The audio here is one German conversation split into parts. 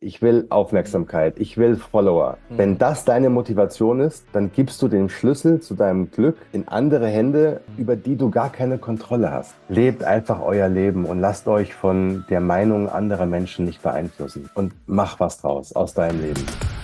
ich will Aufmerksamkeit, ich will Follower. Wenn das deine Motivation ist, dann gibst du den Schlüssel zu deinem Glück in andere Hände, über die du gar keine Kontrolle hast. Lebt einfach euer Leben und lasst euch von der Meinung anderer Menschen nicht beeinflussen. Und mach was draus aus deinem Leben.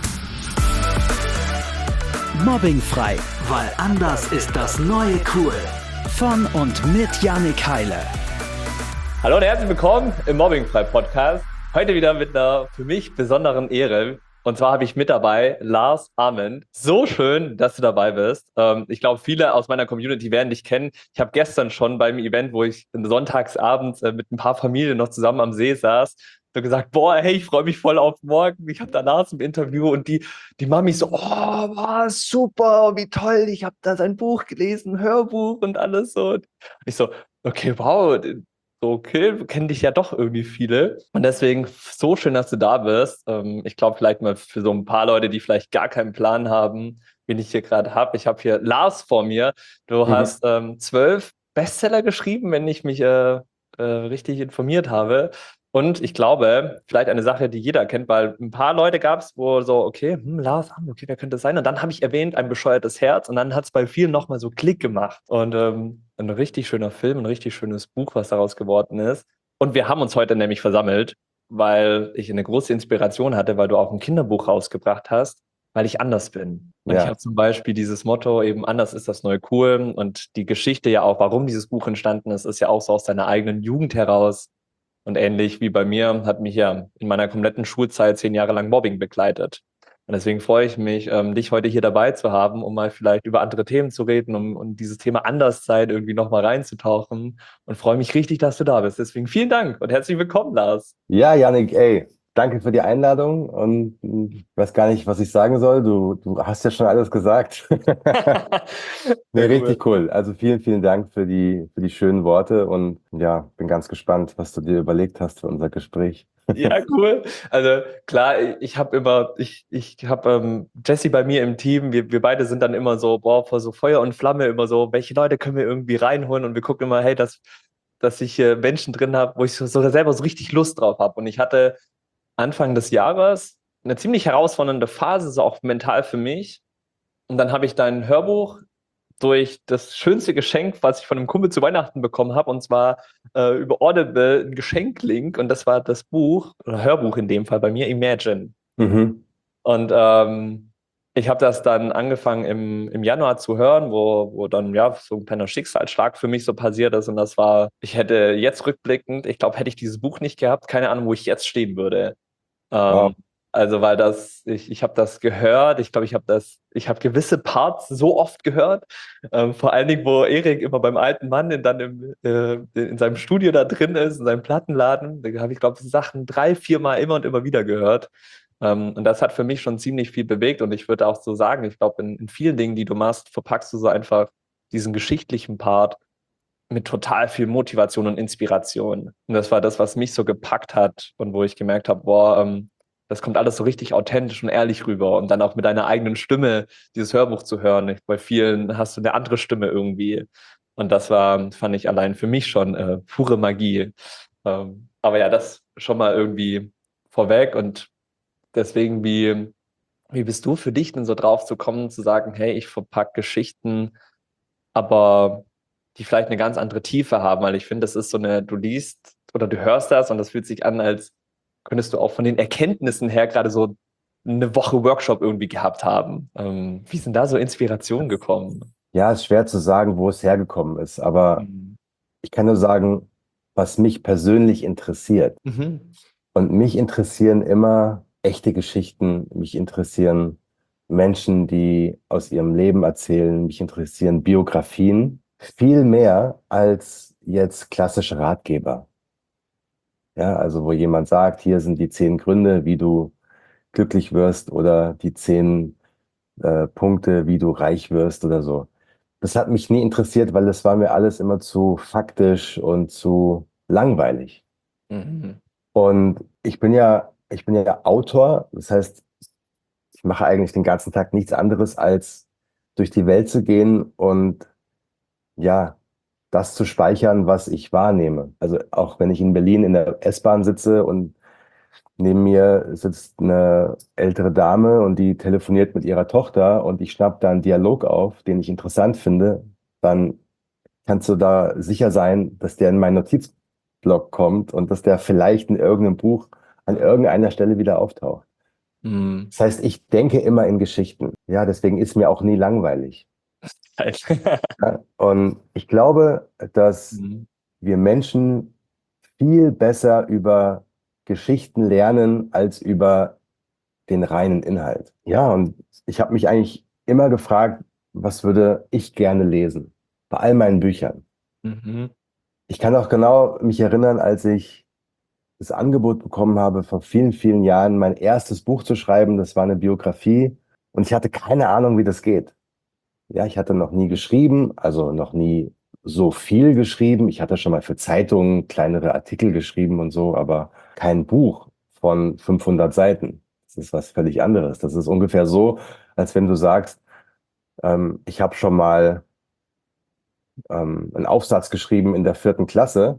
Mobbingfrei, weil anders ist das neue Cool. Von und mit Jannik Heile. Hallo und herzlich willkommen im Mobbingfrei-Podcast. Heute wieder mit einer für mich besonderen Ehre. Und zwar habe ich mit dabei Lars Ament. So schön, dass du dabei bist. Ich glaube, viele aus meiner Community werden dich kennen. Ich habe gestern schon beim Event, wo ich sonntagsabends mit ein paar Familien noch zusammen am See saß, so gesagt, boah, hey, ich freue mich voll auf morgen. Ich habe da Lars im Interview und die Mamis so, oh, wow, super, wie toll. Ich habe da sein Buch gelesen, Hörbuch und alles so. Und ich so, okay, wow, so, okay, kennen dich ja doch irgendwie viele. Und deswegen so schön, dass du da bist. Ich glaube, vielleicht mal für so ein paar Leute, die vielleicht gar keinen Plan haben, wen ich hier gerade habe. Ich habe hier Lars vor mir. Du hast 12 Bestseller geschrieben, wenn ich mich richtig informiert habe. Und ich glaube, vielleicht eine Sache, die jeder kennt, weil ein paar Leute gab es, wo so, okay, Lars, okay, wer könnte das sein? Und dann habe ich erwähnt, ein bescheuertes Herz. Und dann hat es bei vielen nochmal so Klick gemacht. Und ein richtig schöner Film, ein richtig schönes Buch, was daraus geworden ist. Und wir haben uns heute nämlich versammelt, weil ich eine große Inspiration hatte, weil du auch ein Kinderbuch rausgebracht hast, weil ich anders bin. Und Ja. ich habe zum Beispiel dieses Motto, eben anders ist das neue cool. Und die Geschichte ja auch, warum dieses Buch entstanden ist, ist ja auch so aus deiner eigenen Jugend heraus. Und ähnlich wie bei mir hat mich ja in meiner kompletten Schulzeit 10 Jahre lang Mobbing begleitet. Und deswegen freue ich mich, dich heute hier dabei zu haben, um mal vielleicht über andere Themen zu reden, um dieses Thema Anderszeit irgendwie nochmal reinzutauchen. Und freue mich richtig, dass du da bist. Deswegen vielen Dank und herzlich willkommen, Lars. Ja, Jannik, ey, danke für die Einladung und ich weiß gar nicht, was ich sagen soll. Du hast ja schon alles gesagt. Nee, Sehr richtig cool. cool. Also vielen, vielen Dank für die schönen Worte und ja, bin ganz gespannt, was du dir überlegt hast für unser Gespräch. Ja, cool. Also klar, ich habe immer, ich habe Jesse bei mir im Team, wir beide sind dann immer so, boah, vor so Feuer und Flamme immer so, welche Leute können wir irgendwie reinholen und wir gucken immer, hey, dass ich Menschen drin habe, wo ich so selber so richtig Lust drauf habe. Und ich hatte Anfang des Jahres eine ziemlich herausfordernde Phase, so auch mental für mich. Und dann habe ich dein Hörbuch durch das schönste Geschenk, was ich von einem Kumpel zu Weihnachten bekommen habe, und zwar über Audible ein Geschenklink, und das war das Buch, oder Hörbuch in dem Fall bei mir, Imagine. Mhm. Und ich habe das dann angefangen im Januar zu hören, wo dann ja so ein kleiner Schicksalsschlag für mich so passiert ist. Und das war, ich hätte jetzt rückblickend, ich glaube, hätte ich dieses Buch nicht gehabt, keine Ahnung, wo ich jetzt stehen würde. Wow. Also, weil ich habe das gehört, ich glaube, ich habe gewisse Parts so oft gehört, vor allen Dingen, wo Erik immer beim alten Mann in seinem Studio da drin ist, in seinem Plattenladen, da habe ich, glaube ich, Sachen 3, 4 Mal immer und immer wieder gehört. Und das hat für mich schon ziemlich viel bewegt, und ich würde auch so sagen, ich glaube, in vielen Dingen, die du machst, verpackst du so einfach diesen geschichtlichen Part mit total viel Motivation und Inspiration. Und das war das, was mich so gepackt hat und wo ich gemerkt habe, boah, das kommt alles so richtig authentisch und ehrlich rüber. Und dann auch mit deiner eigenen Stimme dieses Hörbuch zu hören. Bei vielen hast du eine andere Stimme irgendwie. Und das war, fand ich allein für mich schon pure Magie. Aber ja, das schon mal irgendwie vorweg. Und deswegen, wie bist du für dich denn so drauf zu kommen, zu sagen, hey, ich verpacke Geschichten, aber die vielleicht eine ganz andere Tiefe haben, weil ich finde, das ist so du liest oder du hörst das und das fühlt sich an, als könntest du auch von den Erkenntnissen her gerade so eine Woche Workshop irgendwie gehabt haben. Wie sind da so Inspirationen gekommen? Ja, ist schwer zu sagen, wo es hergekommen ist, aber Mhm. ich kann nur sagen, was mich persönlich interessiert. Mhm. Und mich interessieren immer echte Geschichten, mich interessieren Menschen, die aus ihrem Leben erzählen, mich interessieren Biografien viel mehr als jetzt klassische Ratgeber. Ja, also wo jemand sagt, hier sind die 10 Gründe, wie du glücklich wirst oder die 10 Punkte, wie du reich wirst oder so. Das hat mich nie interessiert, weil das war mir alles immer zu faktisch und zu langweilig. Mhm. Und ich bin ja Autor, das heißt, ich mache eigentlich den ganzen Tag nichts anderes, als durch die Welt zu gehen und ja, das zu speichern, was ich wahrnehme. Also auch wenn ich in Berlin in der S-Bahn sitze und Neben mir sitzt eine ältere Dame und die telefoniert mit ihrer Tochter und ich schnapp da einen Dialog auf, den ich interessant finde, dann kannst du da sicher sein, dass der in meinen Notizblock kommt und dass der vielleicht in irgendeinem Buch an irgendeiner Stelle wieder auftaucht. Mhm. Das heißt, ich denke immer in Geschichten. Ja, deswegen ist mir auch nie langweilig. Ja? Und ich glaube, dass Mhm. wir Menschen viel besser über Geschichten lernen als über den reinen Inhalt. Ja, und ich habe mich eigentlich immer gefragt, was würde ich gerne lesen? Bei all meinen Büchern. Mhm. Ich kann auch genau mich erinnern, als ich das Angebot bekommen habe, vor vielen, vielen Jahren mein erstes Buch zu schreiben. Das war eine Biografie und ich hatte keine Ahnung, wie das geht. Ja, ich hatte noch nie geschrieben, also noch nie so viel geschrieben. Ich hatte schon mal für Zeitungen kleinere Artikel geschrieben und so, aber kein Buch von 500 Seiten. Das ist was völlig anderes. Das ist ungefähr so, als wenn du sagst, ich habe schon mal einen Aufsatz geschrieben in der 4. Klasse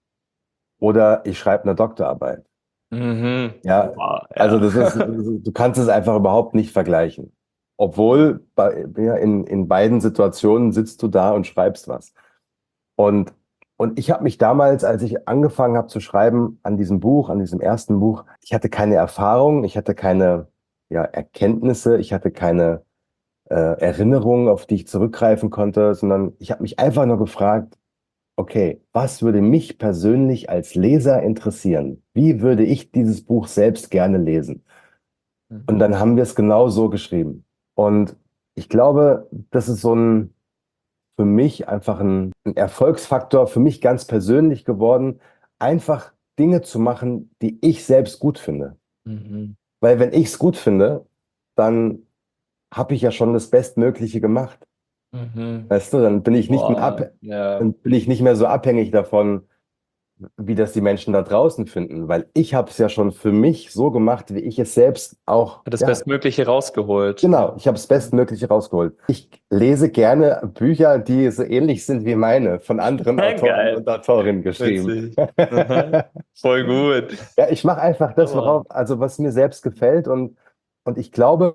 oder ich schreibe eine Doktorarbeit. Mhm. Ja, Wow, also ja. das ist, du kannst es einfach überhaupt nicht vergleichen. Obwohl ja, in beiden Situationen sitzt du da und schreibst was. Und, und ich habe mich damals, als ich angefangen habe zu schreiben an diesem Buch, an diesem ersten Buch, ich hatte keine Erfahrung, ich hatte keine ja, Erkenntnisse, ich hatte keine Erinnerungen, auf die ich zurückgreifen konnte, sondern ich habe mich einfach nur gefragt, okay, was würde mich persönlich als Leser interessieren? Wie würde ich dieses Buch selbst gerne lesen? Und Mhm. dann haben wir es genau so geschrieben. Und ich glaube, das ist so ein für mich einfach ein Erfolgsfaktor, für mich ganz persönlich geworden, einfach Dinge zu machen, die ich selbst gut finde. Mhm. Weil wenn ich es gut finde, dann habe ich ja schon das Bestmögliche gemacht. Mhm. Weißt du, dann bin ich nicht mehr Boah, ja. dann bin ich nicht mehr so abhängig davon, wie das die Menschen da draußen finden, weil ich habe es ja schon für mich so gemacht, wie ich es selbst auch, Hat das ja, Bestmögliche rausgeholt. Ja. genau, ich habe das Bestmögliche rausgeholt. Ich lese gerne Bücher, die so ähnlich sind wie meine, von anderen Autoren Geil. und Autorinnen geschrieben. Witzig. Aha. Voll gut. Ja, ich mache einfach das, Aber. also was mir selbst gefällt und ich glaube,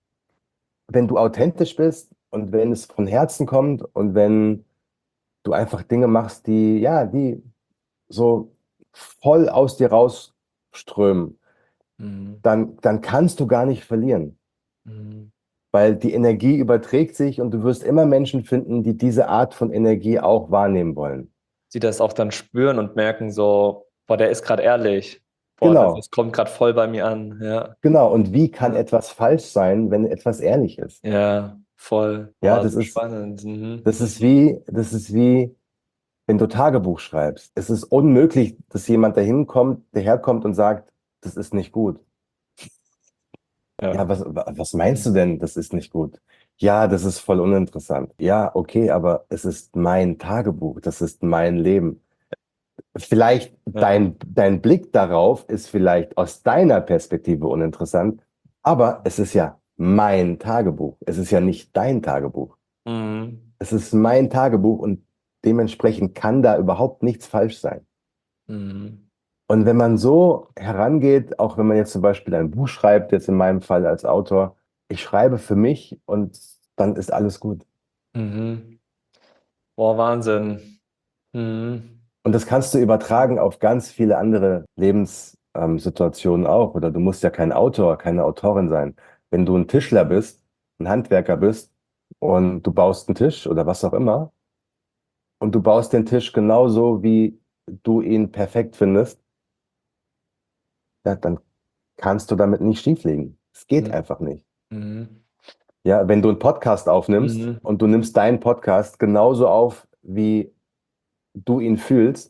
wenn du authentisch bist und wenn es von Herzen kommt und wenn du einfach Dinge machst, die, ja, die so voll aus dir rausströmen, Mhm. dann kannst du gar nicht verlieren, Mhm. weil die Energie überträgt sich und du wirst immer Menschen finden, die diese Art von Energie auch wahrnehmen wollen. Sie das auch dann spüren und merken so, boah, der ist gerade ehrlich. Boah, das Genau, kommt gerade voll bei mir an. Ja. genau. Und wie kann Ja, etwas falsch sein, wenn etwas ehrlich ist? ja, voll. Ja, Boah, so spannend. Mhm. das ist wie, wenn du Tagebuch schreibst. Es ist unmöglich, dass jemand daherkommt und sagt, das ist nicht gut. Ja. Ja, was meinst du denn, das ist nicht gut? Ja, das ist voll uninteressant. Ja, okay, aber es ist mein Tagebuch, das ist mein Leben. Vielleicht Ja. dein Blick darauf ist vielleicht aus deiner Perspektive uninteressant, aber es ist ja mein Tagebuch. Es ist ja nicht dein Tagebuch. Mhm. Es ist mein Tagebuch und dementsprechend kann da überhaupt nichts falsch sein. Mhm. Und wenn man so herangeht, auch wenn man jetzt zum Beispiel ein Buch schreibt, jetzt in meinem Fall als Autor, ich schreibe für mich und dann ist alles gut. Mhm. Boah, Wahnsinn. Mhm. Und das kannst du übertragen auf ganz viele andere Lebenssituationen auch. Oder du musst ja kein Autor, keine Autorin sein. Wenn du ein Tischler bist, ein Handwerker bist und du baust einen Tisch oder was auch immer und du baust den Tisch genauso, wie du ihn perfekt findest, ja, dann kannst du damit nicht schieflegen. Es geht Mhm. einfach nicht. Mhm. Ja, wenn du einen Podcast aufnimmst Mhm. und du nimmst deinen Podcast genauso auf, wie du ihn fühlst,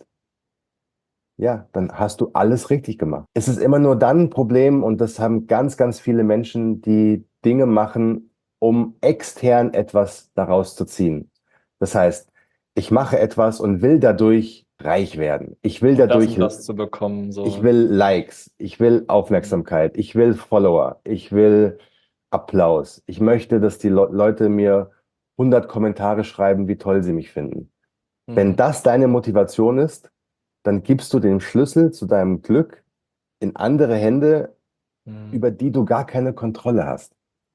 ja, dann hast du alles richtig gemacht. Es ist immer nur dann ein Problem und das haben ganz, ganz viele Menschen, die Dinge machen, um extern etwas daraus zu ziehen. Das heißt, ich mache etwas und will dadurch reich werden. Um das und das zu bekommen, Ich so. will Likes, ich will Mhm. Aufmerksamkeit, ich will Follower, ich will Applaus. Ich möchte, dass die Leute mir 100 Kommentare schreiben, wie toll sie mich finden. Wenn Mhm. das deine Motivation ist, dann gibst du den Schlüssel zu deinem Glück in andere Hände, Mhm. über die du gar keine Kontrolle hast.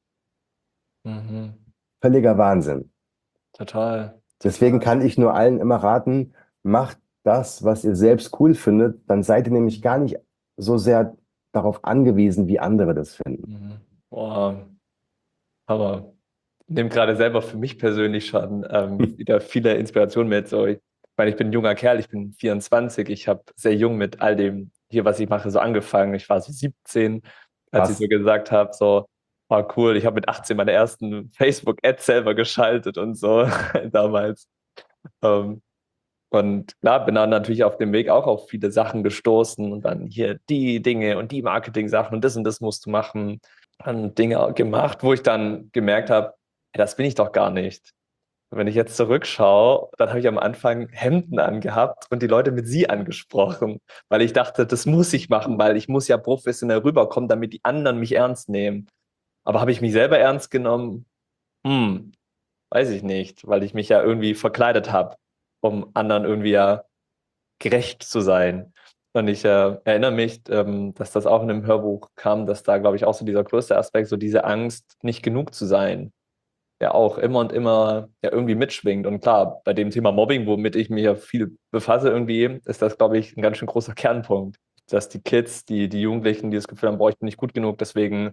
Mhm. Völliger Wahnsinn. Total. Deswegen Total. kann ich nur allen immer raten, macht das, was ihr selbst cool findet, dann seid ihr nämlich gar nicht so sehr darauf angewiesen, wie andere das finden. Mhm. Boah, Hammer. Nehme gerade selber für mich persönlich schon wieder viele Inspirationen mit. So, ich meine, ich bin ein junger Kerl, ich bin 24, ich habe sehr jung mit all dem hier, was ich mache, so angefangen. Ich war so 17, als ich so Krass. gesagt habe, so, war cool. Ich habe mit 18 meine ersten Facebook-Ads selber geschaltet und so damals. Ähm, und klar, bin dann natürlich auf dem Weg auch auf viele Sachen gestoßen und dann hier die Dinge und die Marketing-Sachen und das musst du machen. Dann Dinge gemacht, wo ich dann gemerkt habe, hey, das bin ich doch gar nicht. Wenn ich jetzt zurückschaue, dann habe ich am Anfang Hemden angehabt und die Leute mit sie angesprochen, weil ich dachte, das muss ich machen, weil ich muss ja professionell rüberkommen, damit die anderen mich ernst nehmen. Aber habe ich mich selber ernst genommen? Hm, weiß ich nicht, weil ich mich ja irgendwie verkleidet habe, um anderen irgendwie ja gerecht zu sein. Und ich erinnere mich, dass das auch in einem Hörbuch kam, dass da, glaube ich, auch so dieser größte Aspekt, so diese Angst, nicht genug zu sein, ja auch immer und immer ja irgendwie mitschwingt. Und klar, bei dem Thema Mobbing, womit ich mich ja viel befasse irgendwie, ist das, glaube ich, ein ganz schön großer Kernpunkt, dass die Kids, die Jugendlichen, die das Gefühl haben, boah, ich bin nicht gut genug, deswegen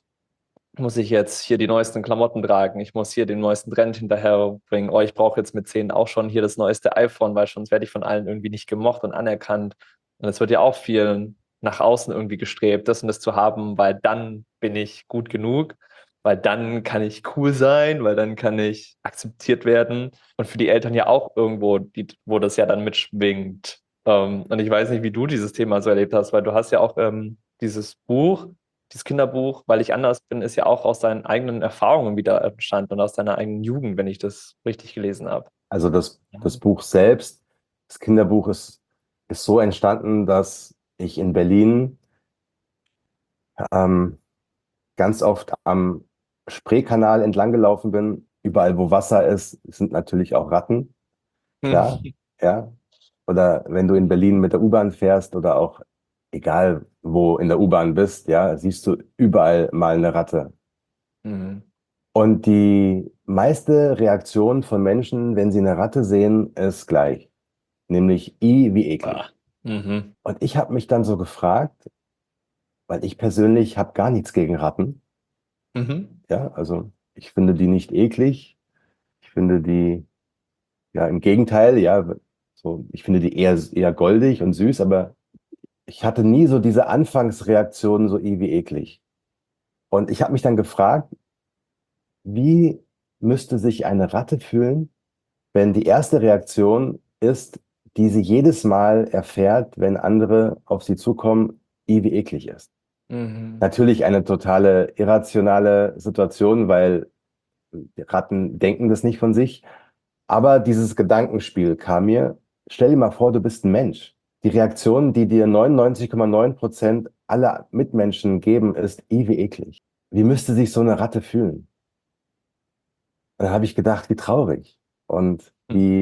muss ich jetzt hier die neuesten Klamotten tragen, ich muss hier den neuesten Trend hinterherbringen, oh, ich brauche jetzt mit 10 auch schon hier das neueste iPhone, weil sonst werde ich von allen irgendwie nicht gemocht und anerkannt. Und es wird ja auch viel nach außen irgendwie gestrebt, das und das zu haben, weil dann bin ich gut genug, weil dann kann ich cool sein, weil dann kann ich akzeptiert werden. Und für die Eltern ja auch irgendwo, wo das ja dann mitschwingt. Und ich weiß nicht, wie du dieses Thema so erlebt hast, weil du hast ja auch dieses Buch, dieses Kinderbuch, weil ich anders bin, ist ja auch aus deinen eigenen Erfahrungen wieder entstanden und aus deiner eigenen Jugend, wenn ich das richtig gelesen habe. Also das Buch selbst, das Kinderbuch ist so entstanden, dass ich in Berlin ähm, ganz oft am Spreekanal entlang gelaufen bin. Überall, wo Wasser ist, sind natürlich auch Ratten. Klar, ja. Oder wenn du in Berlin mit der U-Bahn fährst oder auch egal wo in der U-Bahn bist, ja, siehst du überall mal eine Ratte. Mhm. Und die meiste Reaktion von Menschen, wenn sie eine Ratte sehen, ist gleich, nämlich I wie Ah. eklig. Mhm. Und ich habe mich dann so gefragt, weil ich persönlich habe gar nichts gegen Ratten, Mhm. ja, also ich finde die nicht eklig, ich finde die, ja, im Gegenteil, ja, so, ich finde die eher goldig und süß, aber ich hatte nie so diese Anfangsreaktion so wie eklig. Und ich habe mich dann gefragt, wie müsste sich eine Ratte fühlen, wenn die erste Reaktion ist, die sie jedes Mal erfährt, wenn andere auf sie zukommen, wie eklig ist. Mhm. Natürlich eine totale irrationale Situation, weil die Ratten denken das nicht von sich. Aber dieses Gedankenspiel kam mir, stell dir mal vor, du bist ein Mensch. Die Reaktion, die dir 99,9% aller Mitmenschen geben, ist wie eklig. Wie müsste sich so eine Ratte fühlen? Und dann habe ich gedacht, wie traurig und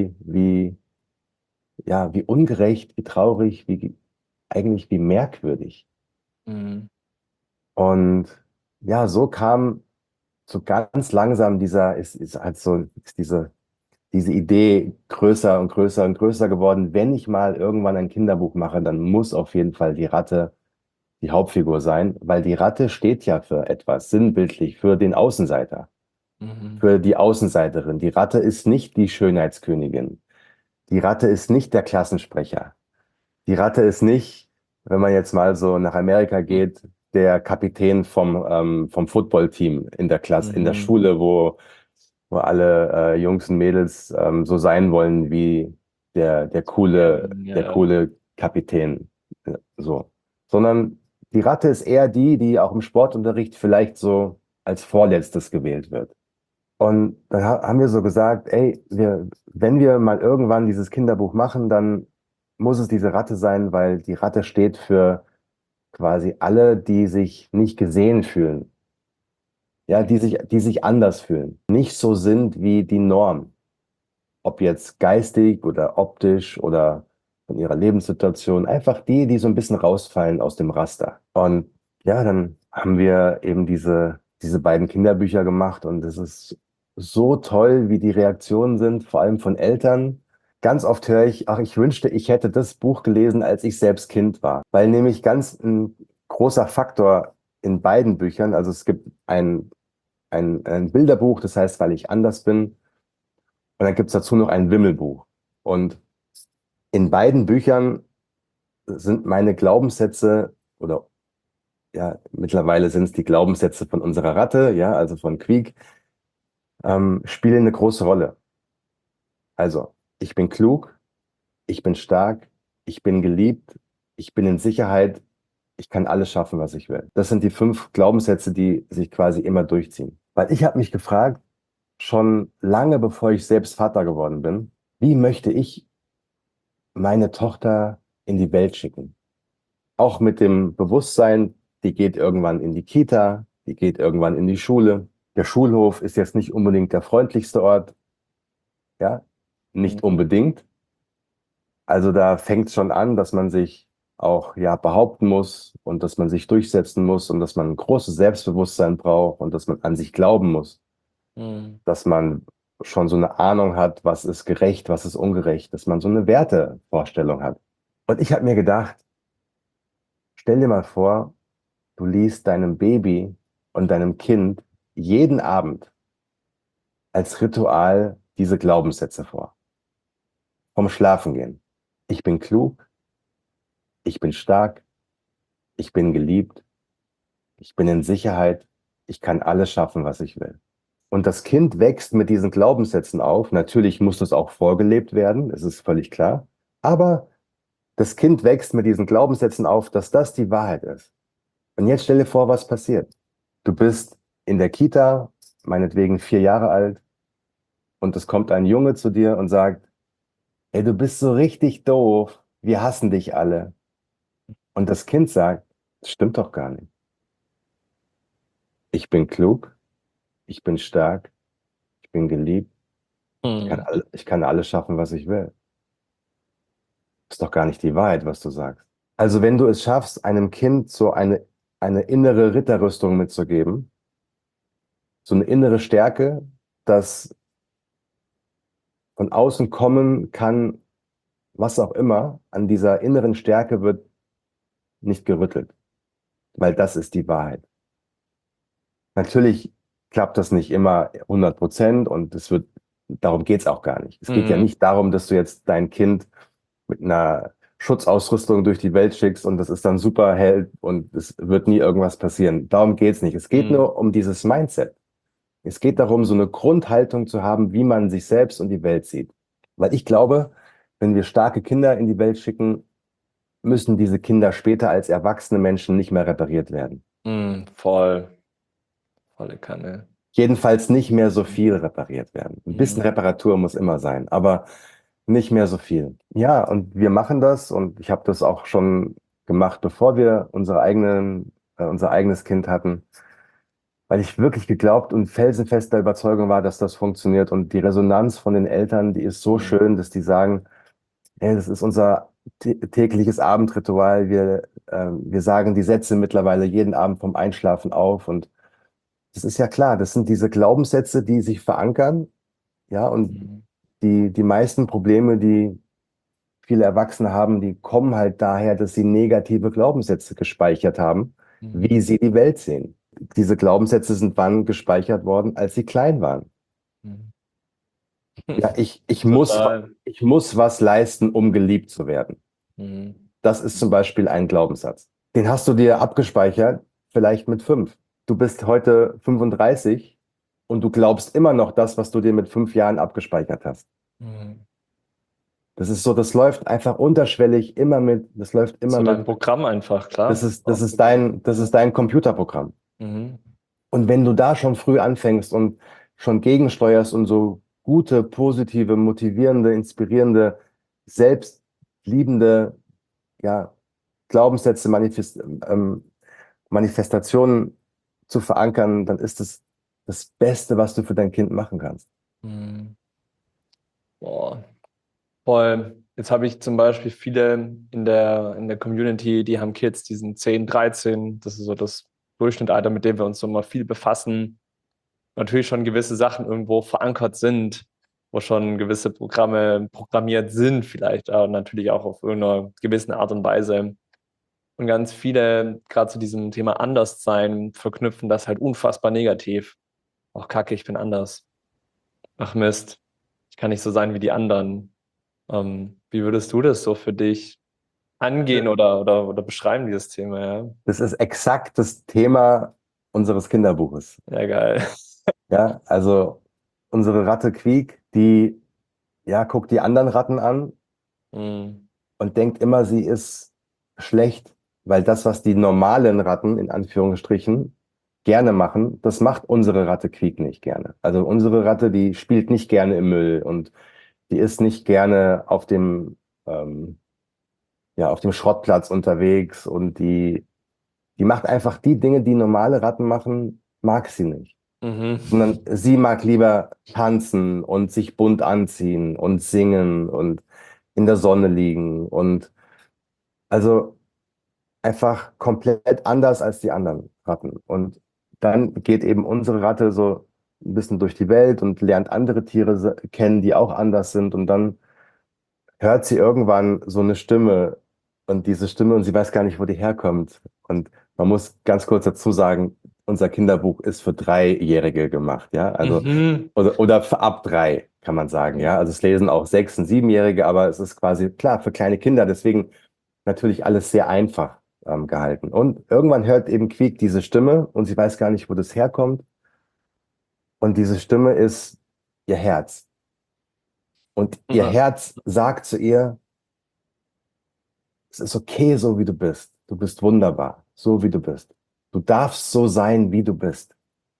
ja, wie ungerecht, wie traurig, eigentlich wie merkwürdig. Mhm. Und ja, so kam so ganz langsam ist halt so, ist diese Idee größer und größer und größer geworden. Wenn ich mal irgendwann ein Kinderbuch mache, dann muss auf jeden Fall die Ratte die Hauptfigur sein, weil die Ratte steht ja für etwas, sinnbildlich, für den Außenseiter, Mhm. für die Außenseiterin. Die Ratte ist nicht die Schönheitskönigin. Die Ratte ist nicht der Klassensprecher. Die Ratte ist nicht, wenn man jetzt mal so nach Amerika geht, der Kapitän vom Footballteam in der Klasse, in der Mhm. Schule, wo alle Jungs und Mädels so sein wollen wie der Ja. coole Kapitän. So. Sondern die Ratte ist eher die auch im Sportunterricht vielleicht so als vorletztes gewählt wird. Und dann haben wir so gesagt, ey, wenn wir mal irgendwann dieses Kinderbuch machen, dann muss es diese Ratte sein, weil die Ratte steht für quasi alle, die sich nicht gesehen fühlen. Ja, die sich anders fühlen, nicht so sind wie die Norm. Ob jetzt geistig oder optisch oder von ihrer Lebenssituation. Einfach die so ein bisschen rausfallen aus dem Raster. Und ja, dann haben wir eben diese beiden Kinderbücher gemacht und es ist so toll, wie die Reaktionen sind, vor allem von Eltern. Ganz oft höre ich, ach, ich wünschte, ich hätte das Buch gelesen, als ich selbst Kind war. Weil nämlich ganz ein großer Faktor in beiden Büchern, also es gibt ein Bilderbuch, das heißt, weil ich anders bin, und dann gibt es dazu noch ein Wimmelbuch. Und in beiden Büchern sind meine Glaubenssätze oder ja, mittlerweile sind es die Glaubenssätze von unserer Ratte, ja, also von Quiek, spielen eine große Rolle. Also, ich bin klug, ich bin stark, ich bin geliebt, ich bin in Sicherheit, ich kann alles schaffen, was ich will. Das sind die 5 Glaubenssätze, die sich quasi immer durchziehen. Weil ich habe mich gefragt, schon lange bevor ich selbst Vater geworden bin, wie möchte ich meine Tochter in die Welt schicken? Auch mit dem Bewusstsein, die geht irgendwann in die Kita, die geht irgendwann in die Schule. Der Schulhof ist jetzt nicht unbedingt der freundlichste Ort, ja, nicht unbedingt. Also da fängt es schon an, dass man sich auch ja behaupten muss und dass man sich durchsetzen muss und dass man ein großes Selbstbewusstsein braucht und dass man an sich glauben muss, Mhm. dass man schon so eine Ahnung hat, was ist gerecht, was ist ungerecht, dass man so eine Wertevorstellung hat. Und ich habe mir gedacht, stell dir mal vor, du liest deinem Baby und deinem Kind jeden Abend als Ritual diese Glaubenssätze vor. Vom Schlafengehen. Ich bin klug, ich bin stark, ich bin geliebt, ich bin in Sicherheit, ich kann alles schaffen, was ich will. Und das Kind wächst mit diesen Glaubenssätzen auf. Natürlich muss das auch vorgelebt werden, das ist völlig klar. Aber das Kind wächst mit diesen Glaubenssätzen auf, dass das die Wahrheit ist. Und jetzt stell dir vor, was passiert. Du bist in der Kita, meinetwegen 4 Jahre alt, und es kommt ein Junge zu dir und sagt, ey, du bist so richtig doof, wir hassen dich alle. Und das Kind sagt, das stimmt doch gar nicht. Ich bin klug, ich bin stark, ich bin geliebt, Mhm. ich kann alles schaffen, was ich will. Ist doch gar nicht die Wahrheit, was du sagst. Also wenn du es schaffst, einem Kind so eine innere Ritterrüstung mitzugeben, so eine innere Stärke, dass von außen kommen kann, was auch immer, an dieser inneren Stärke wird nicht gerüttelt, weil das ist die Wahrheit. Natürlich klappt das nicht immer 100% und darum geht es auch gar nicht. Es geht ja Mhm. nicht darum, dass du jetzt dein Kind mit einer Schutzausrüstung durch die Welt schickst und das ist dann super hell und es wird nie irgendwas passieren. Darum geht es nicht. Es geht Mhm. nur um dieses Mindset. Es geht darum, so eine Grundhaltung zu haben, wie man sich selbst und die Welt sieht. Weil ich glaube, wenn wir starke Kinder in die Welt schicken, müssen diese Kinder später als erwachsene Menschen nicht mehr repariert werden. Mhm. Volle Kanne. Jedenfalls nicht mehr so viel repariert werden. Ein bisschen Mhm. Reparatur muss immer sein, aber nicht mehr so viel. Ja, und wir machen das und ich habe das auch schon gemacht, bevor wir unser eigenes Kind hatten, weil ich wirklich geglaubt und felsenfester Überzeugung war, dass das funktioniert. Und die Resonanz von den Eltern, die ist so Mhm. schön, dass die sagen, hey, das ist unser tägliches Abendritual. Wir sagen die Sätze mittlerweile jeden Abend vom Einschlafen auf. Und das ist ja klar, das sind diese Glaubenssätze, die sich verankern. Ja, und Mhm. die meisten Probleme, die viele Erwachsene haben, die kommen halt daher, dass sie negative Glaubenssätze gespeichert haben, Mhm. wie sie die Welt sehen. Diese Glaubenssätze sind wann gespeichert worden, als sie klein waren. Mhm. Ja, Total. ich muss was leisten, um geliebt zu werden. Mhm. Das ist zum Beispiel ein Glaubenssatz. Den hast du dir abgespeichert, vielleicht mit 5. Du bist heute 35 und du glaubst immer noch das, was du dir mit 5 Jahren abgespeichert hast. Mhm. Das ist so, das läuft einfach unterschwellig immer mit, das läuft immer So dein mit. Programm einfach, klar. Das ist dein Computerprogramm. Mhm. Und wenn du da schon früh anfängst und schon gegensteuerst und so gute, positive, motivierende, inspirierende, selbstliebende, ja, Glaubenssätze, Manifestationen zu verankern, dann ist es das Beste, was du für dein Kind machen kannst. Mhm. Boah, voll. Jetzt habe ich zum Beispiel viele in der Community, die haben Kids, die sind 10, 13. Das ist so das Durchschnittsalter, mit dem wir uns so mal viel befassen. Natürlich schon gewisse Sachen irgendwo verankert sind, wo schon gewisse Programme programmiert sind, vielleicht, aber natürlich auch auf irgendeiner gewissen Art und Weise. Und ganz viele, gerade zu diesem Thema Anderssein, verknüpfen das halt unfassbar negativ. Ach, Kacke, ich bin anders. Ach Mist, ich kann nicht so sein wie die anderen. Wie würdest du das so für dich angehen oder beschreiben, dieses Thema? Ja, Das ist exakt das Thema unseres Kinderbuches. ja, geil. Ja, also unsere Ratte Quiek, die ja, guckt die anderen Ratten an Mhm. und denkt immer, sie ist schlecht, weil das, was die normalen Ratten in Anführungsstrichen gerne machen, das macht unsere Ratte Quiek nicht gerne. Also unsere Ratte, die spielt nicht gerne im Müll und die ist nicht gerne ähm, ja, auf dem Schrottplatz unterwegs und die macht einfach die Dinge, die normale Ratten machen, mag sie nicht. Mhm. Sondern sie mag lieber tanzen und sich bunt anziehen und singen und in der Sonne liegen und also einfach komplett anders als die anderen Ratten. Und dann geht eben unsere Ratte so ein bisschen durch die Welt und lernt andere Tiere kennen, die auch anders sind. Und dann hört sie irgendwann so eine Stimme und diese Stimme und sie weiß gar nicht, wo die herkommt. Und man muss ganz kurz dazu sagen, unser Kinderbuch ist für Dreijährige gemacht, ja. Also, Mhm. oder für ab drei, kann man sagen, ja. Also es lesen auch Sechs- und Siebenjährige, aber es ist quasi klar für kleine Kinder, deswegen natürlich alles sehr einfach gehalten. Und irgendwann hört eben Quiek diese Stimme und sie weiß gar nicht, wo das herkommt. Und diese Stimme ist ihr Herz. Und ihr Mhm. Herz sagt zu ihr, es ist okay, so wie du bist. Du bist wunderbar, so wie du bist. Du darfst so sein, wie du bist.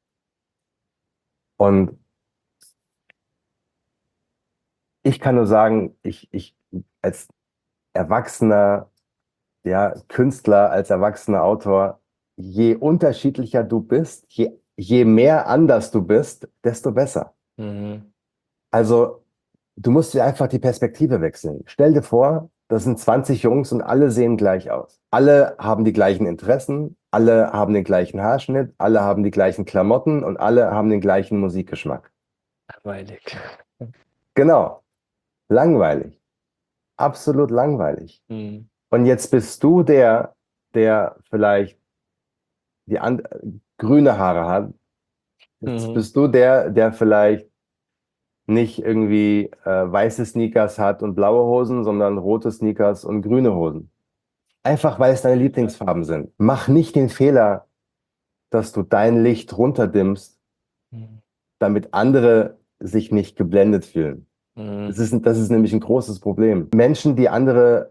Und ich kann nur sagen, ich als erwachsener, ja, Künstler, als erwachsener Autor, je unterschiedlicher du bist, je mehr anders du bist, desto besser. Mhm. Also, du musst dir einfach die Perspektive wechseln. Stell dir vor, das sind 20 Jungs und alle sehen gleich aus. Alle haben die gleichen Interessen, alle haben den gleichen Haarschnitt, alle haben die gleichen Klamotten und alle haben den gleichen Musikgeschmack. Langweilig. Genau, langweilig, absolut langweilig. Mhm. Und jetzt bist du der vielleicht grüne Haare hat. Jetzt Mhm. bist du der vielleicht nicht irgendwie weiße Sneakers hat und blaue Hosen, sondern rote Sneakers und grüne Hosen. Einfach weil es deine Lieblingsfarben sind. Mach nicht den Fehler, dass du dein Licht runterdimmst, Mhm. damit andere sich nicht geblendet fühlen. Mhm. Das ist nämlich ein großes Problem. Menschen, die andere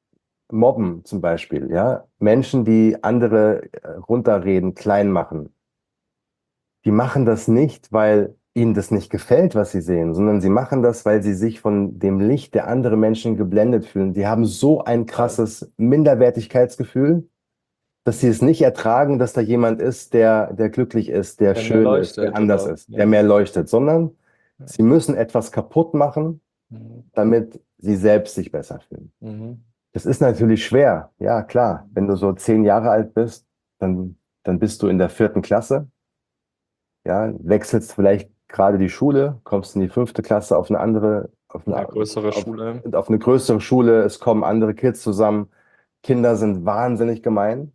mobben zum Beispiel, ja, Menschen, die andere runterreden, klein machen, die machen das nicht, weil ihnen das nicht gefällt, was sie sehen, sondern sie machen das, weil sie sich von dem Licht der anderen Menschen geblendet fühlen. Die haben so ein krasses Minderwertigkeitsgefühl, dass sie es nicht ertragen, dass da jemand ist, der glücklich ist, der Der mehr schön ist, der leuchtet, anders oder? ist, der Ja. mehr leuchtet, sondern Ja. sie müssen etwas kaputt machen, Mhm. damit sie selbst sich besser fühlen. Mhm. Das ist natürlich schwer, ja klar. Wenn du so 10 Jahre alt bist, dann bist du in der vierten Klasse, ja, wechselst vielleicht gerade die Schule, kommst in die fünfte Klasse auf eine andere, Eine größere Schule. auf eine größere Schule, es kommen andere Kids zusammen. Kinder sind wahnsinnig gemein.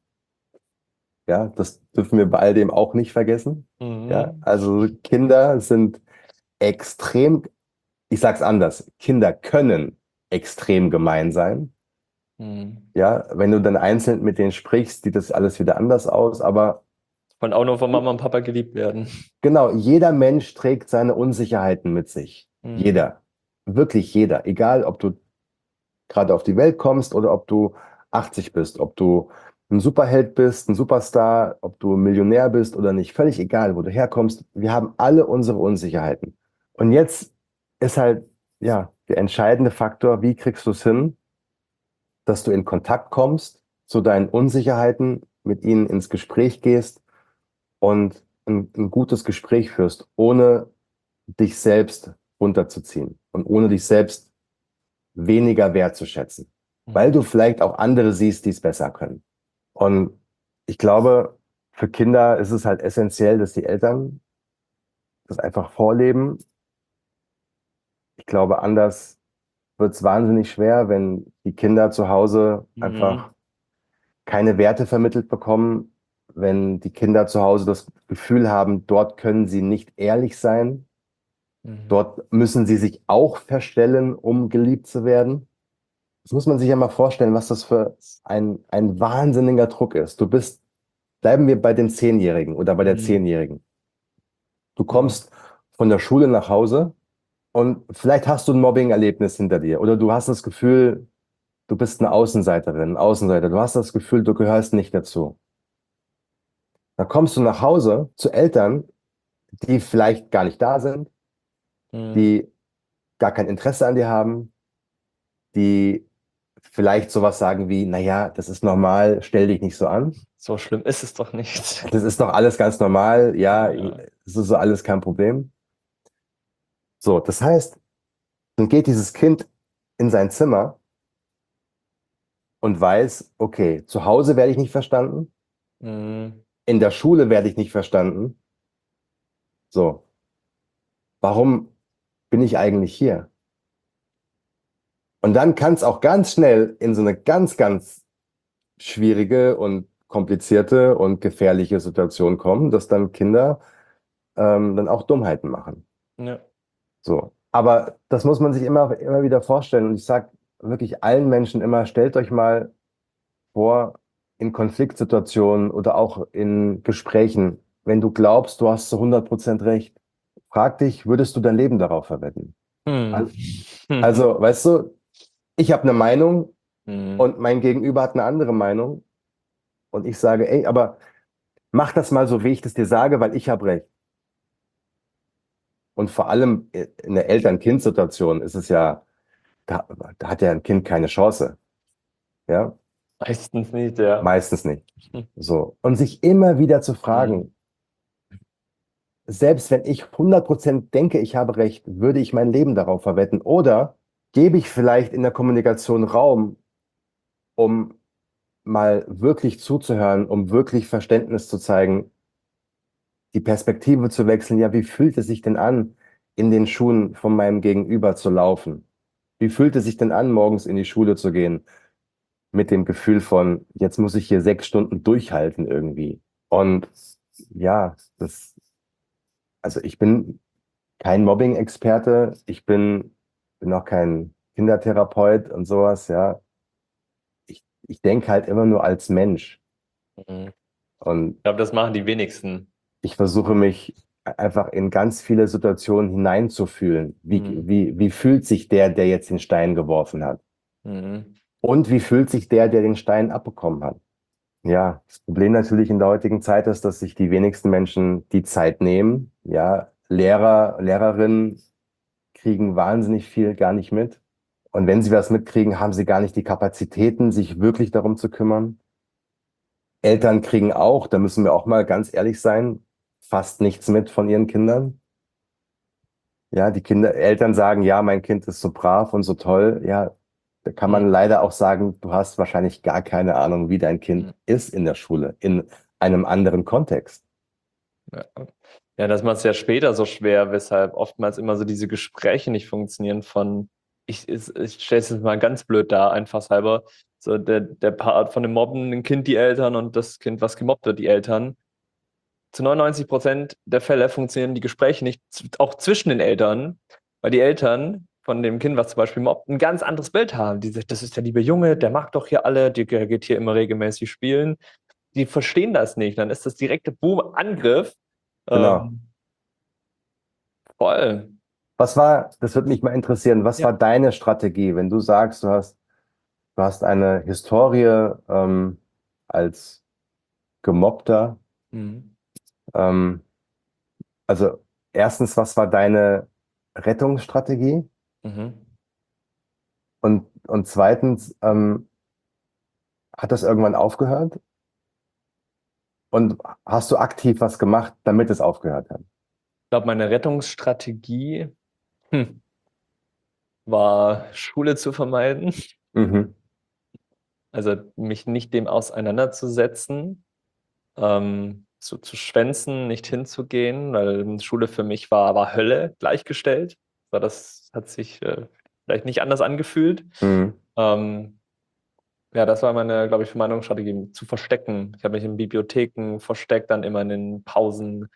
Ja, das dürfen wir bei all dem auch nicht vergessen. Ja, Mhm. also Kinder sind extrem, ich sag's anders, Kinder können extrem gemein sein. Mhm. Ja, wenn du dann einzeln mit denen sprichst, sieht das alles wieder anders aus. Aber Wollen auch nur von Mama und Papa geliebt werden. genau, jeder Mensch trägt seine Unsicherheiten mit sich. Mhm. Jeder. Wirklich jeder. Egal, ob du gerade auf die Welt kommst oder ob du 80 bist, ob du ein Superheld bist, ein Superstar, ob du Millionär bist oder nicht. Völlig egal, wo du herkommst. Wir haben alle unsere Unsicherheiten. Und jetzt ist halt, ja, der entscheidende Faktor, wie kriegst du es hin, dass du in Kontakt kommst zu deinen Unsicherheiten, mit ihnen ins Gespräch gehst und ein gutes Gespräch führst, ohne dich selbst runterzuziehen und ohne dich selbst weniger wertzuschätzen, weil du vielleicht auch andere siehst, die es besser können. Und ich glaube, für Kinder ist es halt essentiell, dass die Eltern das einfach vorleben. Ich glaube, anders wird es wahnsinnig schwer, wenn die Kinder zu Hause einfach Mhm. keine Werte vermittelt bekommen, wenn die Kinder zu Hause das Gefühl haben, dort können sie nicht ehrlich sein, Mhm. dort müssen sie sich auch verstellen, um geliebt zu werden. Das muss man sich ja mal vorstellen, was das für ein wahnsinniger Druck ist. Bleiben wir bei dem Zehnjährigen oder bei der Mhm. Zehnjährigen. Du Mhm. kommst von der Schule nach Hause und vielleicht hast du ein Mobbing-Erlebnis hinter dir oder du hast das Gefühl, du bist eine Außenseiterin, ein Außenseiter. Du hast das Gefühl, du gehörst nicht dazu. Dann kommst du nach Hause zu Eltern, die vielleicht gar nicht da sind, Mhm. die gar kein Interesse an dir haben, die vielleicht sowas sagen wie, naja, das ist normal, stell dich nicht so an. So schlimm ist es doch nicht. Das ist doch alles ganz normal, ja, Ja. es ist so alles kein Problem. So, das heißt, dann geht dieses Kind in sein Zimmer und weiß, okay, zu Hause werde ich nicht verstanden, Mhm. in der Schule werde ich nicht verstanden. So, warum bin ich eigentlich hier? Und dann kann es auch ganz schnell in so eine ganz, ganz schwierige und komplizierte und gefährliche Situation kommen, dass dann Kinder dann auch Dummheiten machen. Ja. So. Aber das muss man sich immer wieder vorstellen. Und ich sage wirklich allen Menschen immer, stellt euch mal vor, in Konfliktsituationen oder auch in Gesprächen, wenn du glaubst, du hast zu 100% recht, frag dich, würdest du dein Leben darauf verwetten? Mhm. Al- Also, weißt du, ich habe eine Meinung Mhm. und mein Gegenüber hat eine andere Meinung und ich sage, ey, aber mach das mal so, wie ich das dir sage, weil ich habe recht. Und vor allem in der Eltern-Kind-Situation ist es ja, da hat ja ein Kind keine Chance. Ja, Meistens nicht, ja. meistens nicht. So. Und sich immer wieder zu Mhm. fragen, selbst wenn ich 100% denke, ich habe recht, würde ich mein Leben darauf verwetten? Oder gebe ich vielleicht in der Kommunikation Raum, um mal wirklich zuzuhören, um wirklich Verständnis zu zeigen, die Perspektive zu wechseln? Ja, wie fühlt es sich denn an, in den Schuhen von meinem Gegenüber zu laufen? Wie fühlt es sich denn an, morgens in die Schule zu gehen? Mit dem Gefühl von, jetzt muss ich hier 6 Stunden durchhalten irgendwie. Und ja, also ich bin kein Mobbing-Experte, bin auch kein Kindertherapeut und sowas, ja. Ich denke halt immer nur als Mensch. Mhm. Und Ich glaube, das machen die wenigsten. ich versuche mich einfach in ganz viele Situationen hineinzufühlen. Mhm. Wie fühlt sich der jetzt den Stein geworfen hat? Mhm. Und wie fühlt sich der den Stein abbekommen hat? Ja, das Problem natürlich in der heutigen Zeit ist, dass sich die wenigsten Menschen die Zeit nehmen. Ja, Lehrerinnen kriegen wahnsinnig viel gar nicht mit. Und wenn sie was mitkriegen, haben sie gar nicht die Kapazitäten, sich wirklich darum zu kümmern. Eltern kriegen auch, da müssen wir auch mal ganz ehrlich sein, fast nichts mit von ihren Kindern. Ja, Eltern sagen, ja, mein Kind ist so brav und so toll. Ja, da kann man Mhm. leider auch sagen, du hast wahrscheinlich gar keine Ahnung, wie dein Mhm. Kind ist in der Schule, in einem anderen Kontext. Ja. Ja, das macht es ja später so schwer, weshalb oftmals immer so diese Gespräche nicht funktionieren ich stelle es jetzt mal ganz blöd dar, einfach halber, so der Part von dem mobbenden Kind, die Eltern und das Kind, was gemobbt wird, die Eltern. Zu 99% der Fälle funktionieren die Gespräche nicht, auch zwischen den Eltern, weil die Eltern von dem Kind, was zum Beispiel mobbt, ein ganz anderes Bild haben. Die sagt, das ist der liebe Junge, der mag doch hier alle, der geht hier immer regelmäßig spielen. Die verstehen das nicht. Dann ist das direkte Boom-Angriff. Genau. Ähm, voll. Das würde mich mal interessieren, was Ja. war deine Strategie, wenn du sagst, du hast eine Historie als Gemobbter? Mhm. Ähm, also erstens, was war deine Rettungsstrategie? Mhm. Und zweitens, hat das irgendwann aufgehört? Und hast du aktiv was gemacht, damit es aufgehört hat? Ich glaube, meine Rettungsstrategie, hm, war Schule zu vermeiden, Mhm. also mich nicht dem auseinanderzusetzen, zu schwänzen, nicht hinzugehen, weil Schule für mich war Hölle gleichgestellt. Aber das hat sich vielleicht nicht anders angefühlt. Mhm. Ähm, ja, das war meine, glaube ich, Vermeidungsstrategie, zu verstecken. Ich habe mich in Bibliotheken versteckt, dann immer in den Pausen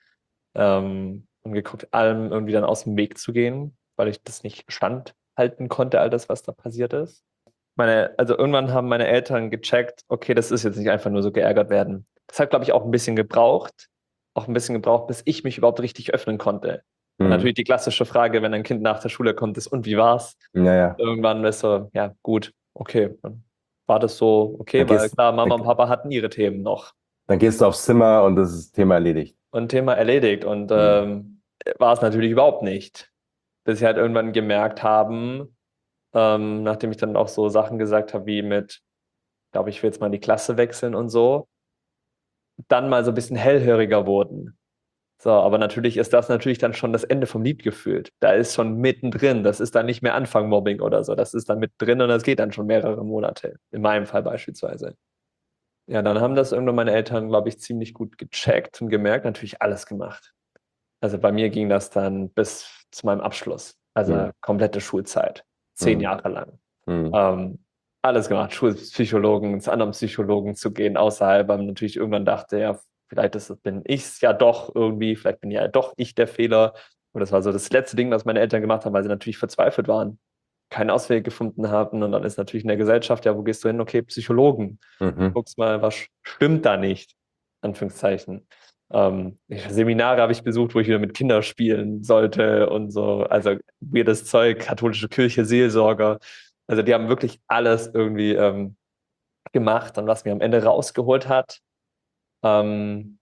und geguckt, allem irgendwie dann aus dem Weg zu gehen, weil ich das nicht standhalten konnte, all das, was da passiert ist. Also irgendwann haben meine Eltern gecheckt, okay, das ist jetzt nicht einfach nur so geärgert werden. Das hat, glaube ich, auch ein bisschen gebraucht, bis ich mich überhaupt richtig öffnen konnte. Und Mhm. natürlich die klassische Frage, wenn ein Kind nach der Schule kommt, ist, und wie war's? Ja, ja. Irgendwann ist so, ja, gut, okay, dann war das so Dann okay, weil gehst, klar, Mama dann, und Papa hatten ihre Themen noch dann gehst du aufs Zimmer und das ist Thema erledigt. und Thema erledigt. Und Mhm. war es natürlich überhaupt nicht. Bis sie halt irgendwann gemerkt haben, nachdem ich dann auch so Sachen gesagt habe, wie mit, glaube ich, will jetzt mal in die Klasse wechseln und so, dann mal so ein bisschen hellhöriger wurden. So, aber natürlich ist das natürlich dann schon das Ende vom Lied gefühlt. Da ist schon mittendrin. Das ist dann nicht mehr Anfang Mobbing oder so. Das ist dann mittendrin und das geht dann schon mehrere Monate. In meinem Fall beispielsweise. Ja, dann haben das irgendwann meine Eltern, glaube ich, ziemlich gut gecheckt und gemerkt, natürlich alles gemacht. Also bei mir ging das dann bis zu meinem Abschluss. Also Mhm. komplette Schulzeit. 10 Mhm. Jahre lang. Mhm. Ähm, alles gemacht, Schulpsychologen, zu anderen Psychologen zu gehen, außerhalb, weil man natürlich irgendwann dachte, ja, bin ich es ja doch irgendwie, vielleicht bin ja doch ich der Fehler. Und das war so das letzte Ding, was meine Eltern gemacht haben, weil sie natürlich verzweifelt waren, keinen Ausweg gefunden haben. Und dann ist natürlich in der Gesellschaft, ja, wo gehst du hin? Okay, Psychologen. Mhm. Guckst mal, was stimmt da nicht? Anführungszeichen. Seminare habe ich besucht, wo ich wieder mit Kindern spielen sollte und so. Also weirdes Zeug, katholische Kirche, Seelsorger. Also die haben wirklich alles irgendwie gemacht. Und was mir am Ende rausgeholt hat, ähm,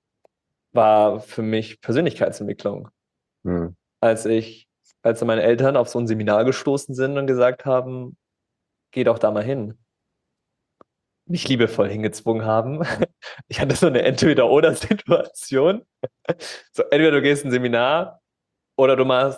war für mich Persönlichkeitsentwicklung. Mhm. Als ich, als meine Eltern auf so ein Seminar gestoßen sind und gesagt haben, geh doch da mal hin, mich liebevoll hingezwungen haben. Ich hatte so eine Entweder-oder-Situation. So, entweder du gehst ein Seminar oder du machst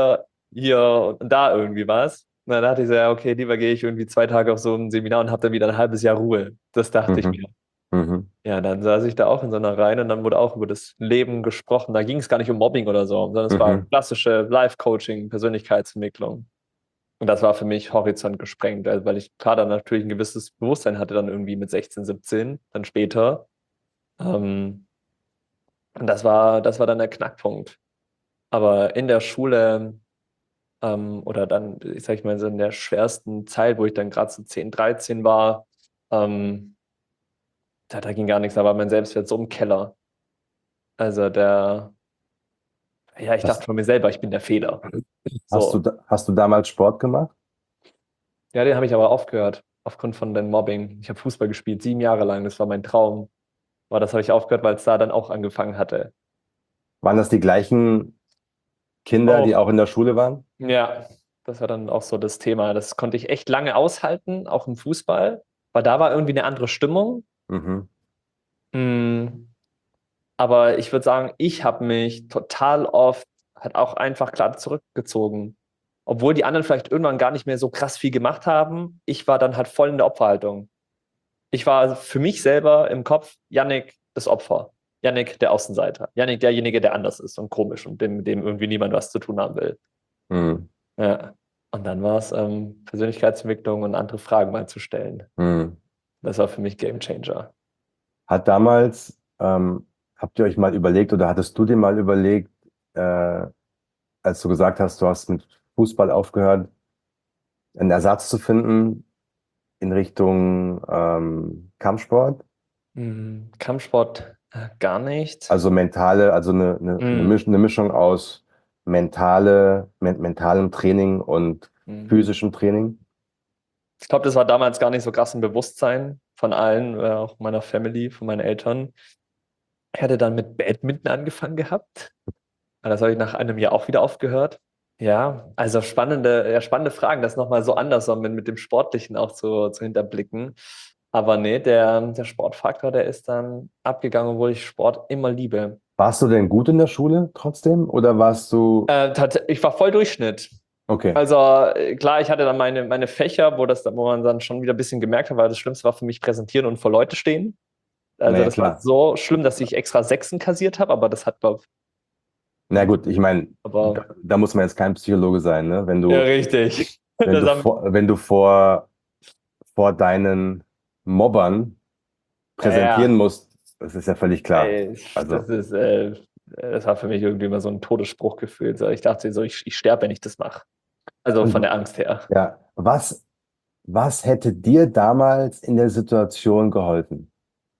hier und da irgendwie was. Und dann dachte ich so, ja, okay, lieber gehe ich irgendwie 2 Tage auf so ein Seminar und habe dann wieder ein halbes Jahr Ruhe. Das dachte ich Mhm. mir. Mhm. Ja, dann saß ich da auch in so einer Reihe und dann wurde auch über das Leben gesprochen. Da ging es gar nicht um Mobbing oder so, sondern es war Mhm. klassische Life-Coaching, Persönlichkeitsentwicklung. Und das war für mich Horizont gesprengt, also weil ich klar dann natürlich ein gewisses Bewusstsein hatte, dann irgendwie mit 16, 17, dann später. Ähm, und das war dann der Knackpunkt. Aber in der Schule oder dann, ich sag mal, so in der schwersten Zeit, wo ich dann gerade so 10, 13 war, ähm, da ging gar nichts, da war mein Selbstwert so im Keller. Also ja, ich dachte Hast, von mir selber, ich bin der Fehler. So. hast du damals Sport gemacht? Ja, den habe ich aber aufgehört, aufgrund von dem Mobbing. Ich habe Fußball gespielt, 7 Jahre lang, das war mein Traum. Aber das habe ich aufgehört, weil es da dann auch angefangen hatte. Waren das die gleichen Kinder, die Auch. auch in der Schule waren? Ja, das war dann auch so das Thema. Das konnte ich echt lange aushalten, auch im Fußball, weil da war irgendwie eine andere Stimmung. Mhm. Mm, aber ich würde sagen, ich habe mich total oft halt auch einfach klar zurückgezogen. Obwohl die anderen vielleicht irgendwann gar nicht mehr so krass viel gemacht haben. Ich war dann halt voll in der Opferhaltung. Ich war für mich selber im Kopf Yannick das Opfer. Yannick der Außenseiter. Yannick derjenige, der anders ist und komisch und mit dem irgendwie niemand was zu tun haben will. Mhm. Ja. Und dann war es Persönlichkeitsentwicklung und andere Fragen mal zu stellen. Mhm. Das war für mich Game Changer. Hat damals, habt ihr euch mal überlegt oder hattest du dir mal überlegt, als du gesagt hast, du hast mit Fußball aufgehört, einen Ersatz zu finden in Richtung Kampfsport? Kampfsport gar nicht. Also mentale, also Mm, Eine Mischung aus mentalem Training und mm. physischem Training. Ich glaube, das war damals gar nicht so krass im Bewusstsein von allen, auch meiner Family, von meinen Eltern. Ich hatte dann mit Badminton angefangen gehabt. Das habe ich nach einem Jahr auch wieder aufgehört. Ja, also spannende Fragen, das nochmal so anders so mit dem Sportlichen auch zu hinterblicken. Aber nee, der Sportfaktor, der ist dann abgegangen, obwohl ich Sport immer liebe. Warst du denn gut in der Schule trotzdem? Oder warst du, Ich war voll Durchschnitt. Okay. Also klar, ich hatte dann meine Fächer, wo man dann schon wieder ein bisschen gemerkt hat, weil das Schlimmste war für mich präsentieren und vor Leute stehen. Also Naja, das war klar. so schlimm, dass ich extra Sechsen kassiert habe, aber das hat, Na gut, ich meine, aber da muss man jetzt kein Psychologe sein, ne? ja, richtig. Wenn Das du haben, vor deinen Mobbern ja, präsentieren ja. musst, das ist ja völlig klar. Ey, Also, das war für mich irgendwie immer so ein Todesspruch gefühlt. So, ich dachte so, ich sterbe, wenn ich das mache. Also von und der Angst her. ja, was hätte dir damals in der Situation geholfen?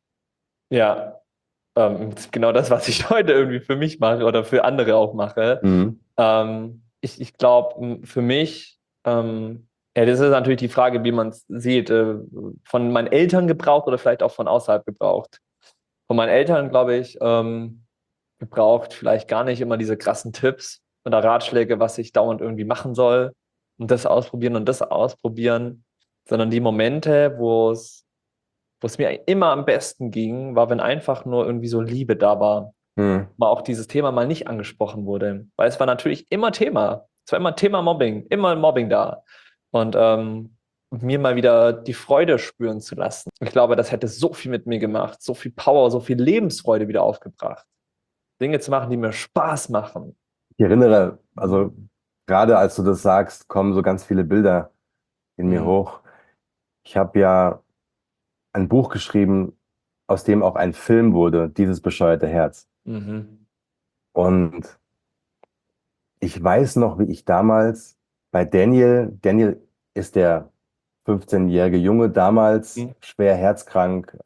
Ja, genau das, was ich heute irgendwie für mich mache oder für andere auch mache. Mhm. Ich glaube, für mich, ja, das ist natürlich die Frage, wie man es sieht, von meinen Eltern gebraucht oder vielleicht auch von außerhalb gebraucht. Von meinen Eltern, glaube ich, gebraucht vielleicht gar nicht immer diese krassen Tipps oder Ratschläge, was ich dauernd irgendwie machen soll und das ausprobieren, sondern die Momente, wo es mir immer am besten ging, war, wenn einfach nur irgendwie so Liebe da war, Mhm. mal auch dieses Thema mal nicht angesprochen wurde. Weil es war natürlich immer Thema. Es war immer Thema Mobbing, immer Mobbing da. Und mir mal wieder die Freude spüren zu lassen. Ich glaube, das hätte so viel mit mir gemacht, so viel Power, so viel Lebensfreude wieder aufgebracht. Dinge zu machen, die mir Spaß machen. Ich erinnere, also gerade als du das sagst, kommen so ganz viele Bilder in mir Mhm. hoch. Ich habe ja ein Buch geschrieben, aus dem auch ein Film wurde, Dieses bescheuerte Herz. Mhm. Und ich weiß noch, wie ich damals bei Daniel ist der 15-jährige Junge, damals Mhm. schwer herzkrank.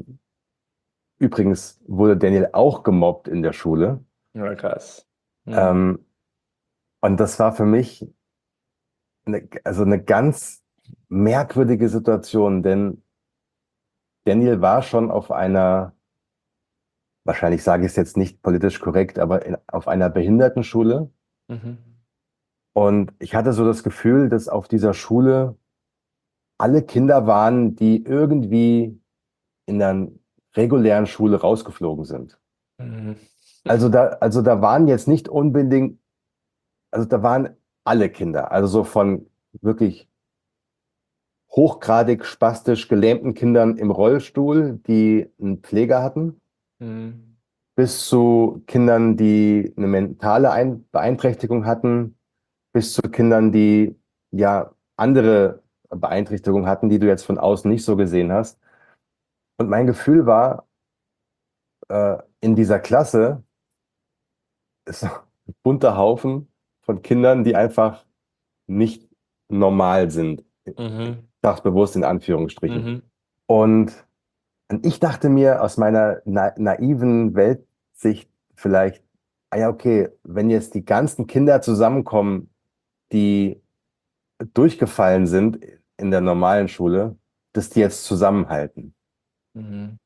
Übrigens wurde Daniel auch gemobbt in der Schule. Ja, krass. Mhm. Ähm, und das war für mich also eine ganz merkwürdige Situation, denn Daniel war schon auf einer, wahrscheinlich sage ich es jetzt nicht politisch korrekt, aber auf einer Behindertenschule. Mhm. Und ich hatte so das Gefühl, dass auf dieser Schule alle Kinder waren, die irgendwie in der regulären Schule rausgeflogen sind. Mhm. Also da waren jetzt nicht unbedingt, also da waren alle Kinder, also so von wirklich hochgradig spastisch gelähmten Kindern im Rollstuhl, die einen Pfleger hatten, Mhm. bis zu Kindern, die eine mentale Beeinträchtigung hatten, bis zu Kindern, die ja andere Beeinträchtigungen hatten, die du jetzt von außen nicht so gesehen hast. Und mein Gefühl war, in dieser Klasse ist ein bunter Haufen von Kindern, die einfach nicht normal sind. Ich Mhm. sage es bewusst in Anführungsstrichen. Mhm. Und ich dachte mir aus meiner naiven Weltsicht vielleicht, ah ja, okay, wenn jetzt die ganzen Kinder zusammenkommen, die durchgefallen sind in der normalen Schule, dass die jetzt zusammenhalten. Mhm.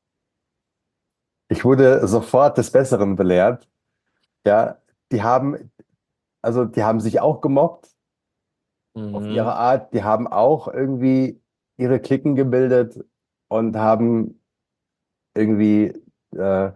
Ich wurde sofort des Besseren belehrt. Ja, die haben, die haben sich auch gemobbt auf ihre Mhm. Art. Die haben auch irgendwie ihre Cliquen gebildet und haben irgendwie äh,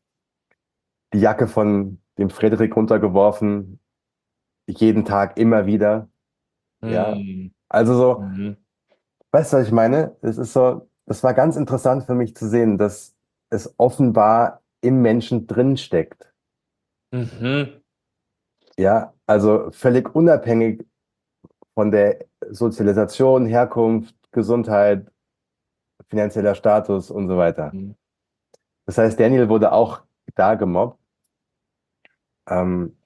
die Jacke von dem Frederik runtergeworfen, jeden Tag immer wieder. Ja, Mhm. also so, Mhm. weißt du, was ich meine? Es ist so, das war ganz interessant für mich zu sehen, dass es offenbar im Menschen drin steckt. Mhm. Ja, also völlig unabhängig von der Sozialisation, Herkunft, Gesundheit, finanzieller Status und so weiter. Mhm. Das heißt, Daniel wurde auch da gemobbt. Ähm,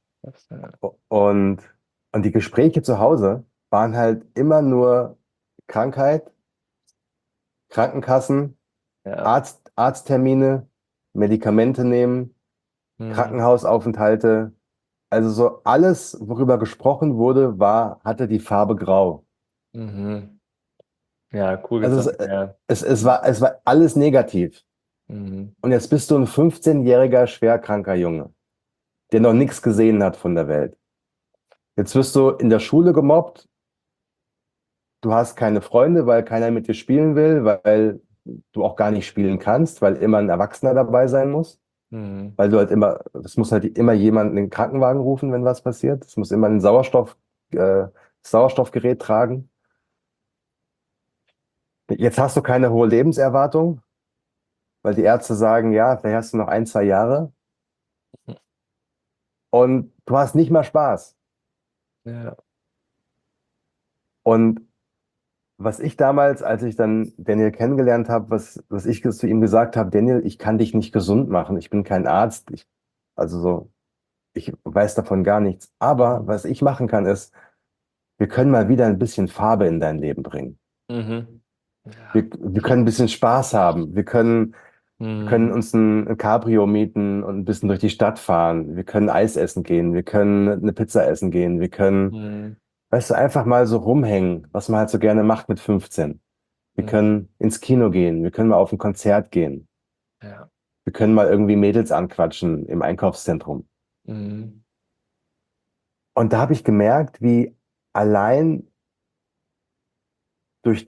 und, und die Gespräche zu Hause waren halt immer nur Krankheit, Krankenkassen, Ja. Arzttermine, Medikamente nehmen, Mhm. Krankenhausaufenthalte. Also so alles, worüber gesprochen wurde, hatte die Farbe Grau. Mhm. Ja, cool Also gesagt. Ja. es war alles negativ. Mhm. Und jetzt bist du ein 15-jähriger schwerkranker Junge, der noch nichts gesehen hat von der Welt. Jetzt wirst du in der Schule gemobbt, du hast keine Freunde, weil keiner mit dir spielen will, weil du auch gar nicht spielen kannst, weil immer ein Erwachsener dabei sein muss. Mhm. Weil du halt immer, es muss halt immer jemand einen Krankenwagen rufen, wenn was passiert. Es muss immer ein Sauerstoffgerät Sauerstoffgerät tragen. Jetzt hast du keine hohe Lebenserwartung, weil die Ärzte sagen, ja, vielleicht hast du noch 1, 2 Jahre und du hast nicht mal Spaß. Ja. Und was ich damals, als ich dann Daniel kennengelernt habe, was ich zu ihm gesagt habe: Daniel, ich kann dich nicht gesund machen. Ich bin kein Arzt. Ich weiß davon gar nichts. Aber was ich machen kann, ist, wir können mal wieder ein bisschen Farbe in dein Leben bringen. Mhm. Ja. Wir können ein bisschen Spaß haben. Wir können uns ein Cabrio mieten und ein bisschen durch die Stadt fahren. Wir können Eis essen gehen. Wir können eine Pizza essen gehen. Wir können, Mhm. weißt du, einfach mal so rumhängen, was man halt so gerne macht mit 15. Wir Mhm. können ins Kino gehen. Wir können mal auf ein Konzert gehen. Ja. Wir können mal irgendwie Mädels anquatschen im Einkaufszentrum. Mhm. Und da habe ich gemerkt, wie allein durch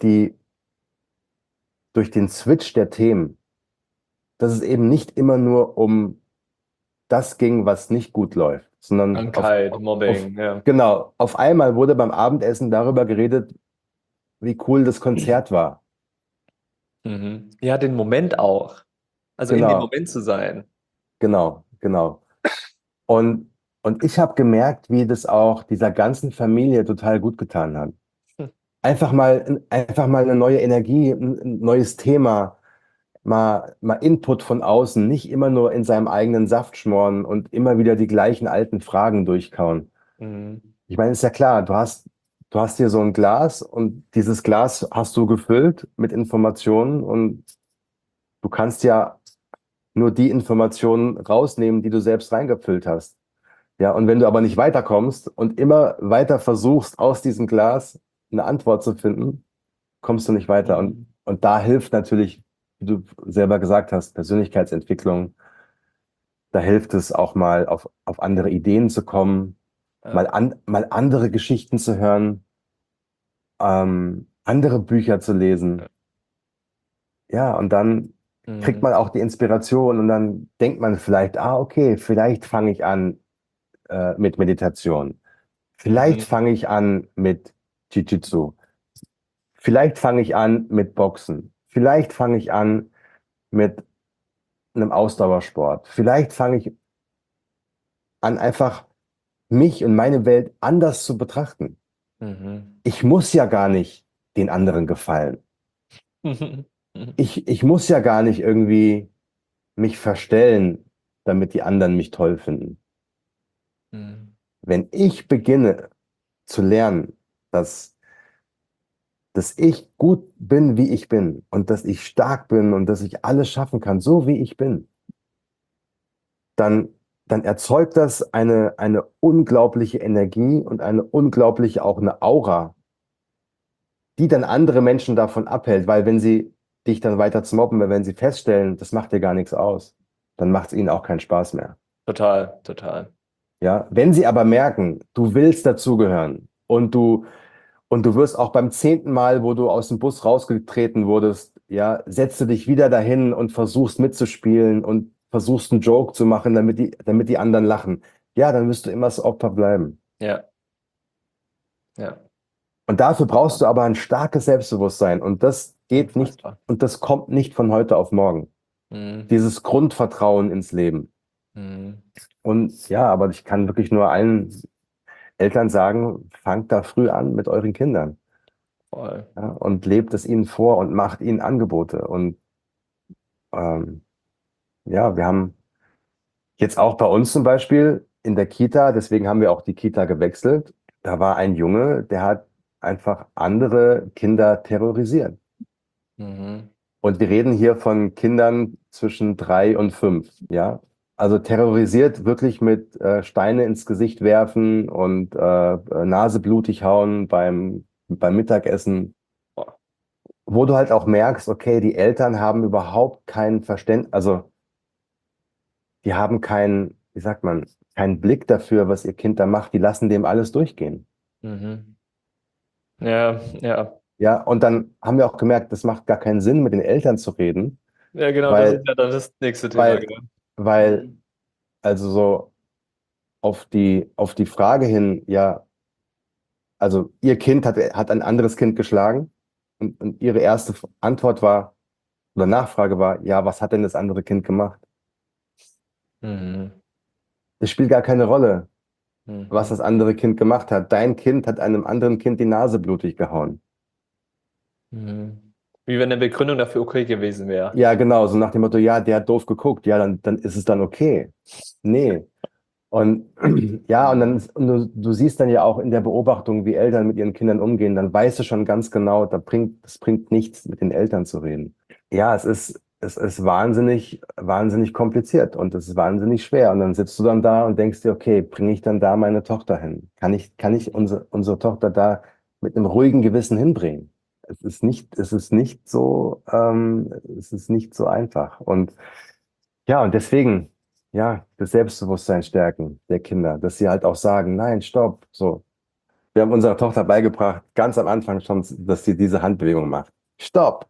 durch den Switch der Themen, dass es eben nicht immer nur um das ging, was nicht gut läuft, sondern Krankheit, Mobbing, ja. genau, auf einmal wurde beim Abendessen darüber geredet, wie cool das Konzert war. Mhm. Ja, den Moment auch. Also in dem Genau, Moment zu sein. genau. Und, und ich habe gemerkt, wie das auch dieser ganzen Familie total gut getan hat. Hm. Einfach mal eine neue Energie, ein neues Thema, mal Input von außen, nicht immer nur in seinem eigenen Saft schmoren und immer wieder die gleichen alten Fragen durchkauen. Mhm. Ich meine, ist ja klar, du hast hier so ein Glas und dieses Glas hast du gefüllt mit Informationen und du kannst ja nur die Informationen rausnehmen, die du selbst reingefüllt hast. Ja, und wenn du aber nicht weiterkommst und immer weiter versuchst, aus diesem Glas eine Antwort zu finden, kommst du nicht weiter. Mhm. Und da hilft natürlich, wie du selber gesagt hast, Persönlichkeitsentwicklung. Da hilft es auch mal auf andere Ideen zu kommen, Ja. mal andere Geschichten zu hören, andere Bücher zu lesen. Ja, und dann kriegt Mhm. man auch die Inspiration und dann denkt man vielleicht, okay, vielleicht fange ich an mit Meditation. Vielleicht Mhm. fange ich an mit Jiu-Jitsu. Vielleicht fange ich an mit Boxen. Vielleicht fange ich an mit einem Ausdauersport. Vielleicht fange ich an, einfach mich und meine Welt anders zu betrachten. Mhm. Ich muss ja gar nicht den anderen gefallen. Mhm. Ich muss ja gar nicht irgendwie mich verstellen, damit die anderen mich toll finden. Mhm. Wenn ich beginne zu lernen, dass, dass ich gut bin, wie ich bin und dass ich stark bin und dass ich alles schaffen kann, so wie ich bin, dann, dann erzeugt das eine unglaubliche Energie und eine unglaubliche auch eine Aura, die dann andere Menschen davon abhält, weil wenn sie dich dann weiter zu mobben, weil wenn sie feststellen, das macht dir gar nichts aus, dann macht es ihnen auch keinen Spaß mehr. Total, total. Ja, wenn sie aber merken, du willst dazugehören und du wirst auch beim 10. Mal, wo du aus dem Bus rausgetreten wurdest, ja, setzt du dich wieder dahin und versuchst mitzuspielen und versuchst einen Joke zu machen, damit die anderen lachen. Ja, dann wirst du immer das Opfer bleiben. Ja, ja. Und dafür brauchst du aber ein starkes Selbstbewusstsein und das geht nicht Unfassbar. und das kommt nicht von heute auf morgen. Mhm. Dieses Grundvertrauen ins Leben. Mhm. Und ja, aber ich kann wirklich nur allen Eltern sagen, fangt da früh an mit euren Kindern. Voll. Ja, und lebt es ihnen vor und macht ihnen Angebote. Und ähm, ja, wir haben jetzt auch bei uns zum Beispiel in der Kita, deswegen haben wir auch die Kita gewechselt, da war ein Junge, der hat einfach andere Kinder terrorisiert. Mhm. Und wir reden hier von Kindern zwischen 3 und 5, ja. Also terrorisiert wirklich mit Steine ins Gesicht werfen und Nase blutig hauen beim Mittagessen, Boah. wo du halt auch merkst, okay, die Eltern haben überhaupt kein Verständnis, also die haben keinen, wie sagt man, keinen Blick dafür, was ihr Kind da macht. Die lassen dem alles durchgehen. Mhm. Ja, ja. Ja, und dann haben wir auch gemerkt, das macht gar keinen Sinn, mit den Eltern zu reden, Ja, genau, das ist weil, ja dann das nächste Thema, weil, genau. weil, Mhm. also so auf die Frage hin, ja, also ihr Kind hat ein anderes Kind geschlagen und ihre erste Antwort war, oder Nachfrage war, ja, was hat denn das andere Kind gemacht? Mhm. Es spielt gar keine Rolle, was Mhm. das andere Kind gemacht hat. Dein Kind hat einem anderen Kind die Nase blutig gehauen. Mhm. Wie wenn eine Begründung dafür okay gewesen wäre. Ja, genau, so nach dem Motto, ja, der hat doof geguckt, ja, dann ist es dann okay. Nee. Und ja, und dann Mhm. und du siehst dann ja auch in der Beobachtung, wie Eltern mit ihren Kindern umgehen, dann weißt du schon ganz genau, das bringt nichts, mit den Eltern zu reden. Ja, es ist wahnsinnig, wahnsinnig kompliziert und es ist wahnsinnig schwer. Und dann sitzt du dann da und denkst dir, okay, bringe ich dann da meine Tochter hin? Kann ich unsere Tochter da mit einem ruhigen Gewissen hinbringen? Es ist nicht so einfach. Und ja, und deswegen, ja, das Selbstbewusstsein stärken der Kinder, dass sie halt auch sagen, nein, stopp, so. Wir haben unserer Tochter beigebracht, ganz am Anfang schon, dass sie diese Handbewegung macht. Stopp!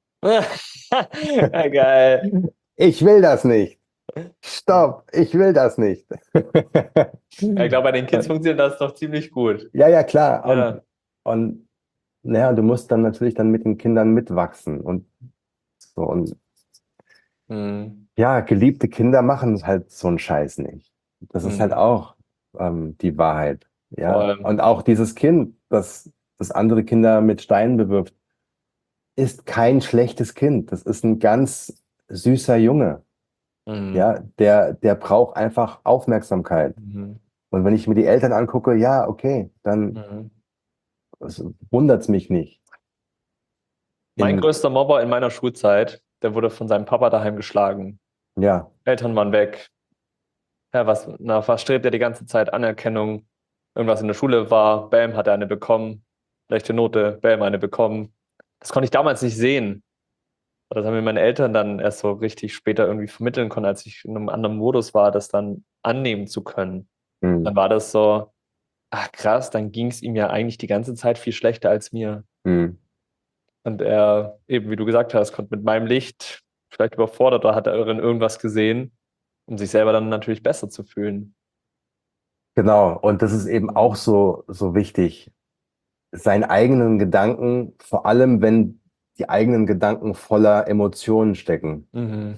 Ja, geil. Ich will das nicht. Stopp! Ich will das nicht. Ja, ich glaube, bei den Kids funktioniert das doch ziemlich gut. Ja, ja, klar. Und, Ja. und naja, du musst dann natürlich dann mit den Kindern mitwachsen und so. Und Mhm. ja, geliebte Kinder machen halt so einen Scheiß nicht. Das ist halt Mhm. auch die Wahrheit. Vor Ja, und allem. auch dieses Kind, das andere Kinder mit Steinen bewirft, ist kein schlechtes Kind. Das ist ein ganz süßer Junge. Mhm. Ja, der braucht einfach Aufmerksamkeit. Mhm. Und wenn ich mir die Eltern angucke, ja, okay, dann Mhm. wundert es mich nicht. Mein In, größter Mobber in meiner Schulzeit, der wurde von seinem Papa daheim geschlagen. ja, Eltern waren weg. Ja, was strebt er die ganze Zeit? Anerkennung. Irgendwas in der Schule war, bam, hat er eine bekommen. Schlechte Note, bam, eine bekommen. Das konnte ich damals nicht sehen. Das haben mir meine Eltern dann erst so richtig später irgendwie vermitteln können, als ich in einem anderen Modus war, das dann annehmen zu können. hm, Dann war das so, ach krass, dann ging es ihm ja eigentlich die ganze Zeit viel schlechter als mir. hm. Und er, eben wie du gesagt hast, konnte mit meinem Licht vielleicht überfordert oder hat er in irgendwas gesehen, um sich selber dann natürlich besser zu fühlen. Genau. Und das ist eben auch so wichtig, seinen eigenen Gedanken, vor allem wenn die eigenen Gedanken voller Emotionen stecken, Mhm.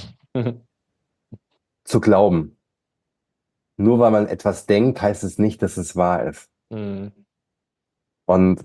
zu glauben. Nur weil man etwas denkt, heißt es nicht, dass es wahr ist. Mhm. Und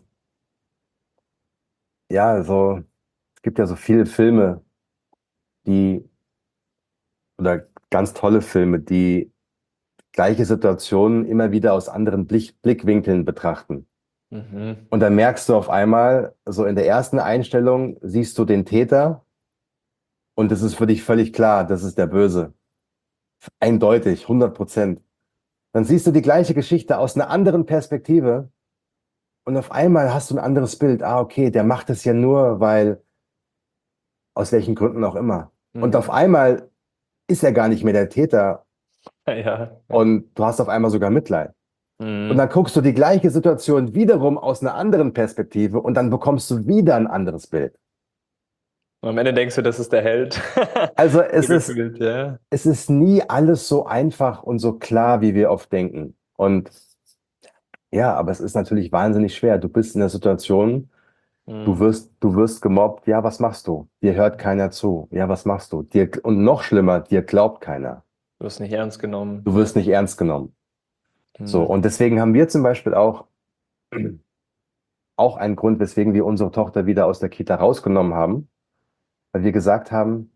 ja, es gibt ja so viele Filme, die, oder ganz tolle Filme, die gleiche Situationen immer wieder aus anderen Blickwinkeln betrachten. Mhm. Und dann merkst du auf einmal, so in der ersten Einstellung siehst du den Täter und es ist für dich völlig klar, das ist der Böse. Eindeutig, 100%. Dann siehst du die gleiche Geschichte aus einer anderen Perspektive und auf einmal hast du ein anderes Bild. Ah, okay, der macht es ja nur, weil, aus welchen Gründen auch immer. Und auf Mhm. einmal ist er gar nicht mehr der Täter Ja. und du hast auf einmal sogar Mitleid. Und Mhm. dann guckst du die gleiche Situation wiederum aus einer anderen Perspektive und dann bekommst du wieder ein anderes Bild. Und am Ende denkst du, das ist der Held. Also So gefühlt, ja. es ist nie alles so einfach und so klar, wie wir oft denken. Und ja, aber es ist natürlich wahnsinnig schwer. Du bist in der Situation, Mhm. du wirst gemobbt. Ja, was machst du? Dir hört keiner zu. Ja, was machst du? Und noch schlimmer, dir glaubt keiner. Du wirst nicht ernst genommen. Du Ja. wirst nicht ernst genommen. So, Mhm. und deswegen haben wir zum Beispiel auch einen Grund, weswegen wir unsere Tochter wieder aus der Kita rausgenommen haben, weil wir gesagt haben,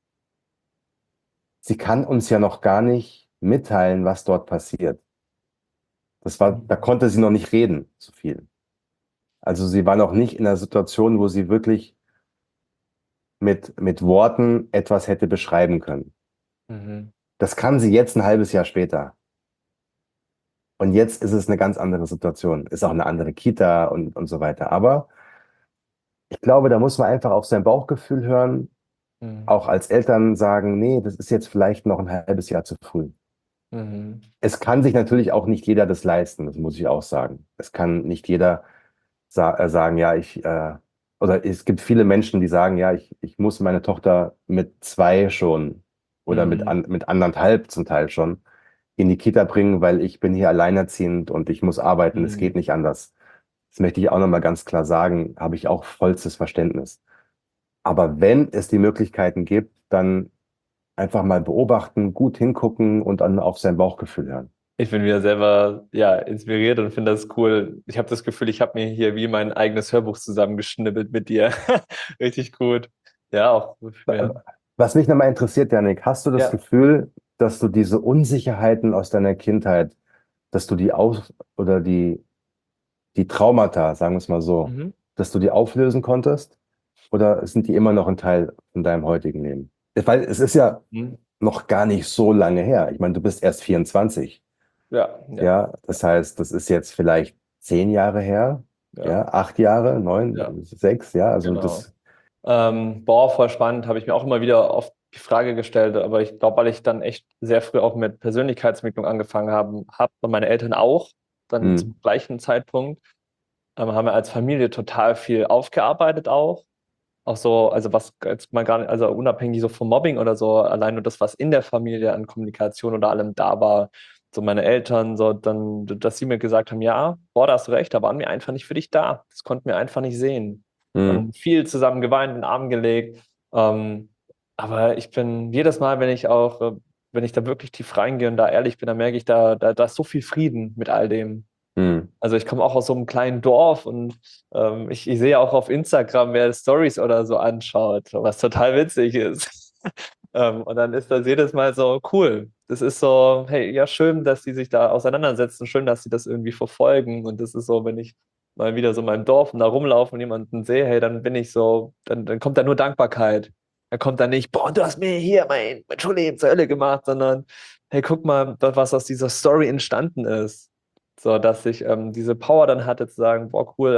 sie kann uns ja noch gar nicht mitteilen, was dort passiert. Da konnte sie noch nicht reden, so viel. Also sie war noch nicht in einer Situation, wo sie wirklich mit Worten etwas hätte beschreiben können. Mhm. Das kann sie jetzt ein halbes Jahr später. Und jetzt ist es eine ganz andere Situation. Ist auch eine andere Kita und so weiter. Aber ich glaube, da muss man einfach auf sein Bauchgefühl hören, Mhm. auch als Eltern sagen, nee, das ist jetzt vielleicht noch ein halbes Jahr zu früh. Mhm. Es kann sich natürlich auch nicht jeder das leisten, das muss ich auch sagen. Es kann nicht jeder sagen, ja, oder es gibt viele Menschen, die sagen, ja, ich muss meine Tochter mit 2 schon oder Mhm. mit 1,5 zum Teil schon in die Kita bringen, weil ich bin hier alleinerziehend und ich muss arbeiten, es geht Mhm. nicht anders. Das möchte ich auch nochmal ganz klar sagen, habe ich auch vollstes Verständnis. Aber wenn es die Möglichkeiten gibt, dann einfach mal beobachten, gut hingucken und dann auf sein Bauchgefühl hören. Ich bin wieder selber ja, inspiriert und finde das cool. Ich habe das Gefühl, ich habe mir hier wie mein eigenes Hörbuch zusammengeschnibbelt mit dir. Richtig gut. Ja, auch ja. Was mich nochmal interessiert, Janik, hast du das Ja. Gefühl, dass du diese Unsicherheiten aus deiner Kindheit, dass du die aus oder die Traumata, sagen wir es mal so, Mhm. dass du die auflösen konntest? Oder sind die immer noch ein Teil von deinem heutigen Leben? Weil es ist ja Mhm. noch gar nicht so lange her. Ich meine, du bist erst 24. Ja, ja, Ja, das heißt, das ist jetzt vielleicht 10 Jahre her, ja, ja, 8 Jahre, ja, 9, 6, ja, also genau. das, Boah, voll spannend, habe ich mir auch immer wieder oft die Frage gestellt, aber ich glaube, weil ich dann echt sehr früh auch mit Persönlichkeitsentwicklung angefangen habe und meine Eltern auch, dann hm, zum gleichen Zeitpunkt, haben wir als Familie total viel aufgearbeitet auch so, also was jetzt mal gar nicht, also unabhängig so vom Mobbing oder so, allein nur das, was in der Familie an Kommunikation oder allem da war, so meine Eltern, so dann, dass sie mir gesagt haben, ja, boah, da hast du recht, da waren wir einfach nicht für dich da. Das konnten wir einfach nicht sehen. hm, Und viel zusammen geweint, in den Arm gelegt. Ähm, aber ich bin jedes Mal, wenn ich da wirklich tief reingehe und da ehrlich bin, dann merke ich, da ist so viel Frieden mit all dem. hm, Also ich komme auch aus so einem kleinen Dorf und ich sehe auch auf Instagram, wer Stories oder so anschaut, was total witzig ist. Und dann ist das jedes Mal so cool. Das ist so, hey, ja, schön, dass die sich da auseinandersetzen, schön, dass sie das irgendwie verfolgen. Und das ist so, wenn ich mal wieder so in meinem Dorf und da rumlaufe und jemanden sehe, hey, dann bin ich so, dann kommt da nur Dankbarkeit. Da kommt dann nicht, boah, du hast mir hier mein Schulleben zur Hölle gemacht, sondern hey, guck mal, was aus dieser Story entstanden ist. So, dass ich diese Power dann hatte, zu sagen, boah, cool,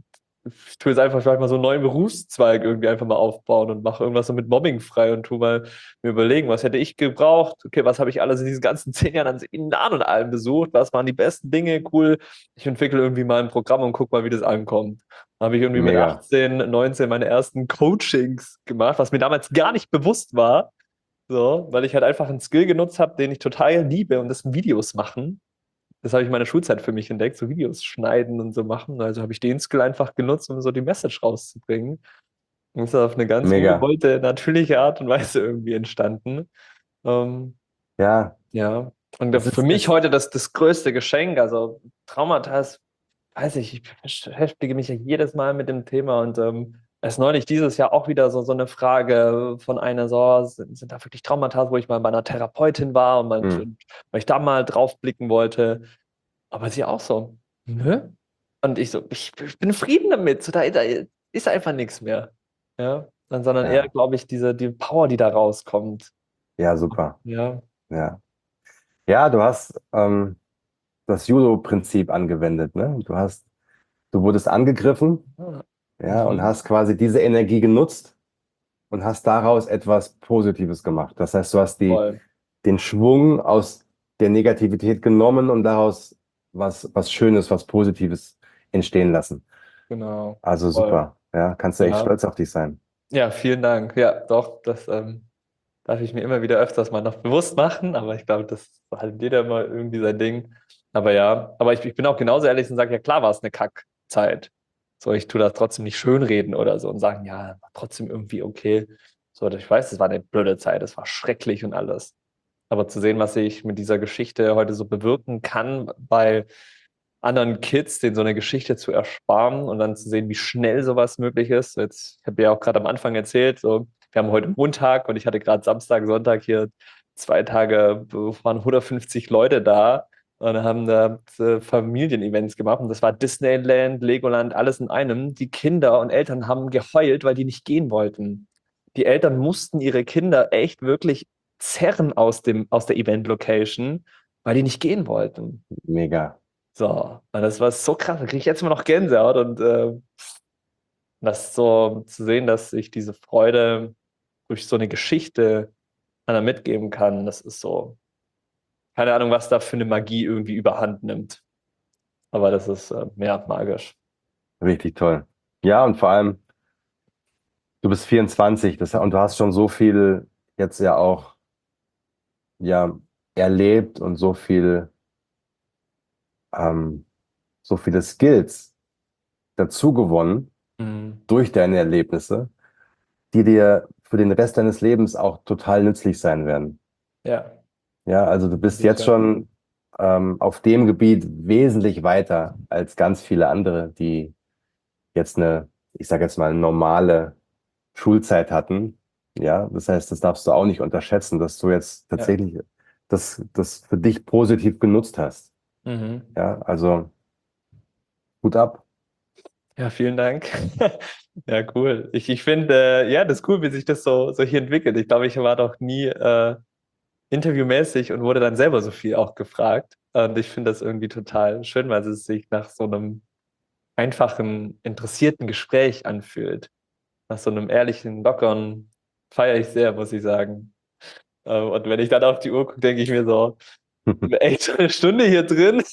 ich tue jetzt einfach vielleicht mal so einen neuen Berufszweig irgendwie einfach mal aufbauen und mache irgendwas so mit Mobbing frei und tu mal mir überlegen, was hätte ich gebraucht? Okay, was habe ich alles in diesen ganzen 10 Jahren an Seminaren und allem besucht? Was waren die besten Dinge? Cool, ich entwickle irgendwie mal ein Programm und guck mal, wie das ankommt. Dann habe ich irgendwie mit mega, 18, 19 meine ersten Coachings gemacht, was mir damals gar nicht bewusst war. So, weil ich halt einfach einen Skill genutzt habe, den ich total liebe und das sind Videos machen. Das habe ich in meiner Schulzeit für mich entdeckt, so Videos schneiden und so machen. Also habe ich den Skill einfach genutzt, um so die Message rauszubringen. Und ist auf eine ganz mega. ungewollte, natürliche Art und Weise irgendwie entstanden. Ähm, Ja, ja. Und es für ist, mich es, heute das größte Geschenk, also Traumata, weiß ich beschäftige mich ja jedes Mal mit dem Thema und es ist neulich dieses Jahr auch wieder so eine Frage von einer so, sind da wirklich Traumata, wo ich mal bei einer Therapeutin war und hm, weil ich da mal drauf blicken wollte. Aber sie auch so, nö. Und ich so, ich bin Frieden damit. So, da ist einfach nichts mehr. Ja. Sondern eher, ja, glaube ich, die Power, die da rauskommt. ja, super, Ja. ja. Ja, du hast das Judo-Prinzip angewendet, ne? Du wurdest angegriffen, Ah, ja, und mhm. hast quasi diese Energie genutzt und hast daraus etwas Positives gemacht. Das heißt, du hast Voll. den Schwung aus der Negativität genommen und daraus was Schönes, was Positives entstehen lassen. Genau. Also Voll. super. Ja, kannst du echt Ja. stolz auf dich sein. Ja, vielen Dank. Ja, doch, das darf ich mir immer wieder öfters mal noch bewusst machen, aber ich glaube, das ist halt jeder mal irgendwie sein Ding. Aber ja, aber ich bin auch genauso ehrlich und sage, ja klar war es eine Kackzeit. So, ich tue das trotzdem nicht schönreden oder so und sagen, ja, war trotzdem irgendwie okay. So, ich weiß, es war eine blöde Zeit, es war schrecklich und alles. Aber zu sehen, was ich mit dieser Geschichte heute so bewirken kann bei anderen Kids, denen so eine Geschichte zu ersparen und dann zu sehen, wie schnell sowas möglich ist. Jetzt, ich habe ja auch gerade am Anfang erzählt, so, wir haben heute Montag und ich hatte gerade Samstag, Sonntag hier 2 Tage, waren 150 Leute da und haben da Familienevents gemacht und das war Disneyland, Legoland, alles in einem. Die Kinder und Eltern haben geheult, weil die nicht gehen wollten. Die Eltern mussten ihre Kinder echt wirklich zerren aus der Event-Location, weil die nicht gehen wollten. Mega. So, und das war so krass. Da kriege ich jetzt immer noch Gänsehaut und das so zu sehen, dass ich diese Freude durch so eine Geschichte einer mitgeben kann, das ist so, keine Ahnung, was da für eine Magie irgendwie überhand nimmt. Aber das ist ja magisch. Richtig toll. Ja, und vor allem, du bist 24, und du hast schon so viel jetzt ja auch ja, erlebt und ähm, so viele Skills. dazu gewonnen Mhm. durch deine Erlebnisse, die dir für den Rest deines Lebens auch total nützlich sein werden. Ja, Ja, also du bist jetzt sicher. schon auf dem Gebiet wesentlich weiter als ganz viele andere, die jetzt ich sage jetzt mal, normale Schulzeit hatten. Ja, das heißt, das darfst du auch nicht unterschätzen, dass du jetzt Ja. tatsächlich das für dich positiv genutzt hast. Mhm. Ja, also Hut ab. Ja, vielen Dank. Ja, cool. Ich finde, ja, das ist cool, wie sich das so hier entwickelt. Ich glaube, ich war doch nie interviewmäßig und wurde dann selber so viel auch gefragt. Und ich finde das irgendwie total schön, weil es sich nach so einem einfachen, interessierten Gespräch anfühlt. Nach so einem ehrlichen, lockeren, feiere ich sehr, muss ich sagen. Und wenn ich dann auf die Uhr gucke, denke ich mir so, echt schon eine Stunde hier drin.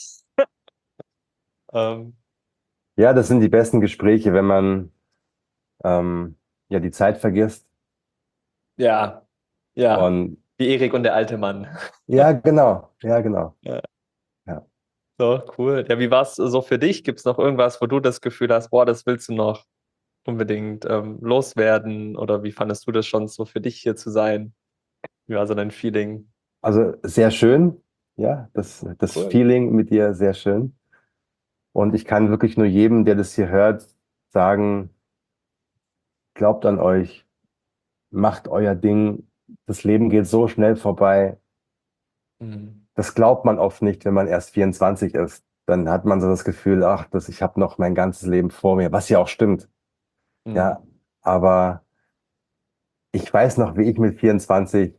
Ähm, Ja, das sind die besten Gespräche, wenn man ja die Zeit vergisst. ja, ja, Und wie Erik und der alte Mann. ja, genau, ja, genau. Ja, Ja. so, cool. Ja, wie war es so für dich? Gibt es noch irgendwas, wo du das Gefühl hast, boah, das willst du noch unbedingt loswerden? Oder wie fandest du das schon so für dich hier zu sein? Wie war so dein Feeling? Also sehr schön, ja, das Cool. Feeling mit dir sehr schön. Und ich kann wirklich nur jedem, der das hier hört, sagen, glaubt an euch, macht euer Ding. Das Leben geht so schnell vorbei. Mhm. Das glaubt man oft nicht, wenn man erst 24 ist. Dann hat man so das Gefühl, ach, ich habe noch mein ganzes Leben vor mir, was ja auch stimmt. Mhm. Ja, aber ich weiß noch, wie ich mit 24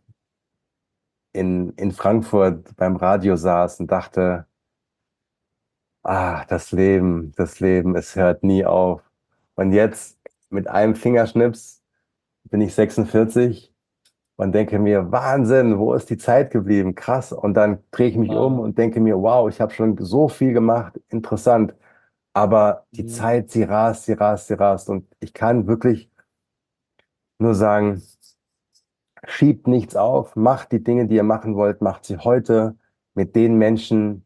in Frankfurt beim Radio saß und dachte, das Leben, es hört nie auf. Und jetzt mit einem Fingerschnips bin ich 46 und denke mir, Wahnsinn, wo ist die Zeit geblieben? Krass. Und dann drehe ich mich um Ah. und denke mir, wow, ich habe schon so viel gemacht, interessant. Aber die Mhm. Zeit, sie rast, sie rast, sie rast. Und ich kann wirklich nur sagen, schiebt nichts auf, macht die Dinge, die ihr machen wollt, macht sie heute mit den Menschen,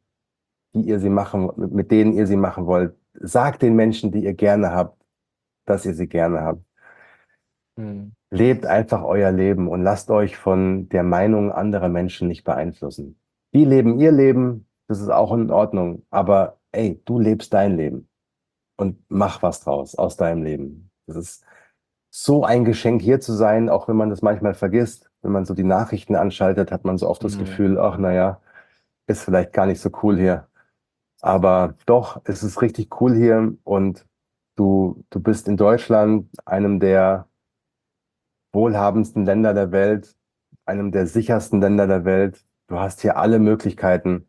mit denen ihr sie machen wollt. Sagt den Menschen, die ihr gerne habt, dass ihr sie gerne habt. Mhm. Lebt einfach euer Leben und lasst euch von der Meinung anderer Menschen nicht beeinflussen. Die leben ihr Leben, das ist auch in Ordnung, aber ey, du lebst dein Leben und mach was draus aus deinem Leben. Das ist so ein Geschenk, hier zu sein, auch wenn man das manchmal vergisst. Wenn man so die Nachrichten anschaltet, hat man so oft das Mhm. Gefühl, ach naja, ist vielleicht gar nicht so cool hier. Aber doch, es ist richtig cool hier und du bist in Deutschland, einem der wohlhabendsten Länder der Welt, einem der sichersten Länder der Welt. Du hast hier alle Möglichkeiten.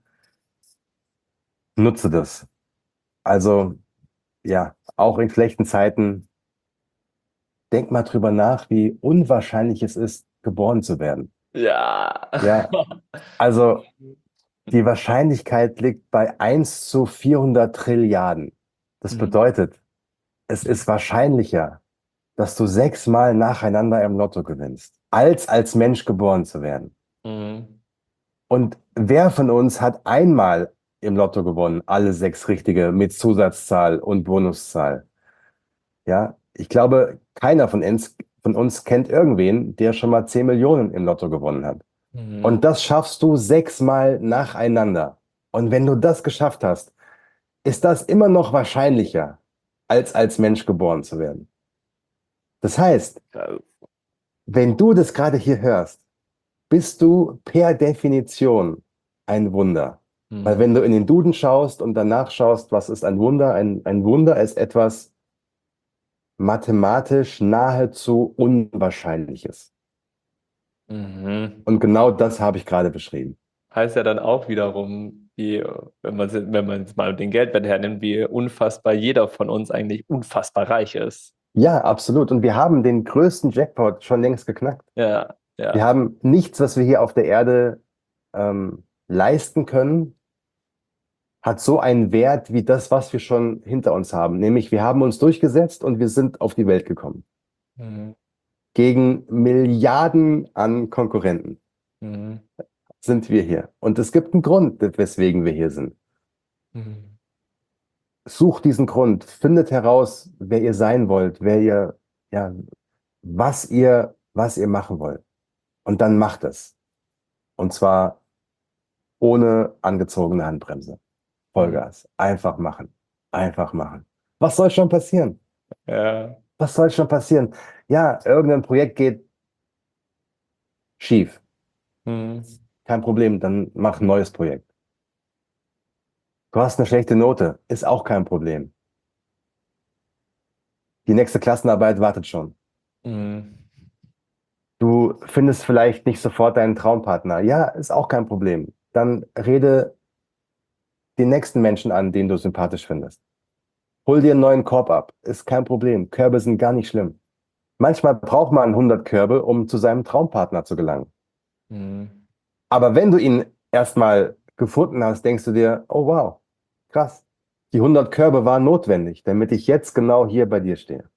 Nutze das. Also ja, auch in schlechten Zeiten, denk mal drüber nach, wie unwahrscheinlich es ist, geboren zu werden. Ja. Ja, also die Wahrscheinlichkeit liegt bei 1 zu 400 Trilliarden. Das Mhm. bedeutet, es ist wahrscheinlicher, dass du 6-mal nacheinander im Lotto gewinnst, als Mensch geboren zu werden. Mhm. Und wer von uns hat einmal im Lotto gewonnen, alle 6 richtige mit Zusatzzahl und Bonuszahl? Ja, ich glaube, keiner von uns kennt irgendwen, der schon mal 10 Millionen im Lotto gewonnen hat. Mhm. Und das schaffst du 6-mal nacheinander. Und wenn du das geschafft hast, ist das immer noch wahrscheinlicher, als Mensch geboren zu werden. Das heißt, Ja. wenn du das gerade hier hörst, bist du per Definition ein Wunder. Weil Mhm. wenn du in den Duden schaust und danach schaust, was ist ein Wunder? Ein Wunder ist etwas mathematisch nahezu Unwahrscheinliches. Mhm. Und genau das habe ich gerade beschrieben. Heißt ja dann auch wiederum, wie, wenn man jetzt mal den Geldwert hernimmt, wie unfassbar jeder von uns eigentlich unfassbar reich ist. Ja, absolut. Und wir haben den größten Jackpot schon längst geknackt. Ja, Wir ja. haben nichts, was wir hier auf der Erde leisten können, hat so einen Wert wie das, was wir schon hinter uns haben. Nämlich, wir haben uns durchgesetzt und wir sind auf die Welt gekommen. Mhm. Gegen Milliarden an Konkurrenten Mhm. sind wir hier. Und es gibt einen Grund, weswegen wir hier sind. Mhm. sucht diesen Grund, findet heraus, wer ihr sein wollt, ja, was ihr machen wollt. Und dann macht es. Und zwar ohne angezogene Handbremse. Mhm. Vollgas. Einfach machen. Einfach machen. Was soll schon passieren? Ja. Was soll schon passieren? Ja, irgendein Projekt geht schief. Mhm. Kein Problem, dann mach ein neues Projekt. Du hast eine schlechte Note, ist auch kein Problem. Die nächste Klassenarbeit wartet schon. Mhm. Du findest vielleicht nicht sofort deinen Traumpartner. Ja, ist auch kein Problem. Dann rede den nächsten Menschen an, den du sympathisch findest. Hol dir einen neuen Korb ab. Ist kein Problem. Körbe sind gar nicht schlimm. Manchmal braucht man 100 Körbe, um zu seinem Traumpartner zu gelangen. Mhm. Aber wenn du ihn erstmal gefunden hast, denkst du dir, oh wow, krass. Die 100 Körbe waren notwendig, damit ich jetzt genau hier bei dir stehe.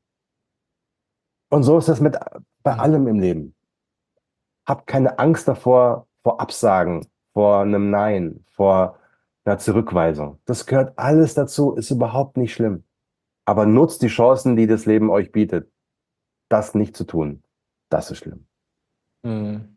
Und so ist das bei Mhm. allem im Leben. Hab keine Angst davor, vor Absagen, vor einem Nein, vor einer Zurückweisung. Das gehört alles dazu, ist überhaupt nicht schlimm. Aber nutzt die Chancen, die das Leben euch bietet. Das nicht zu tun, das ist schlimm. Mhm.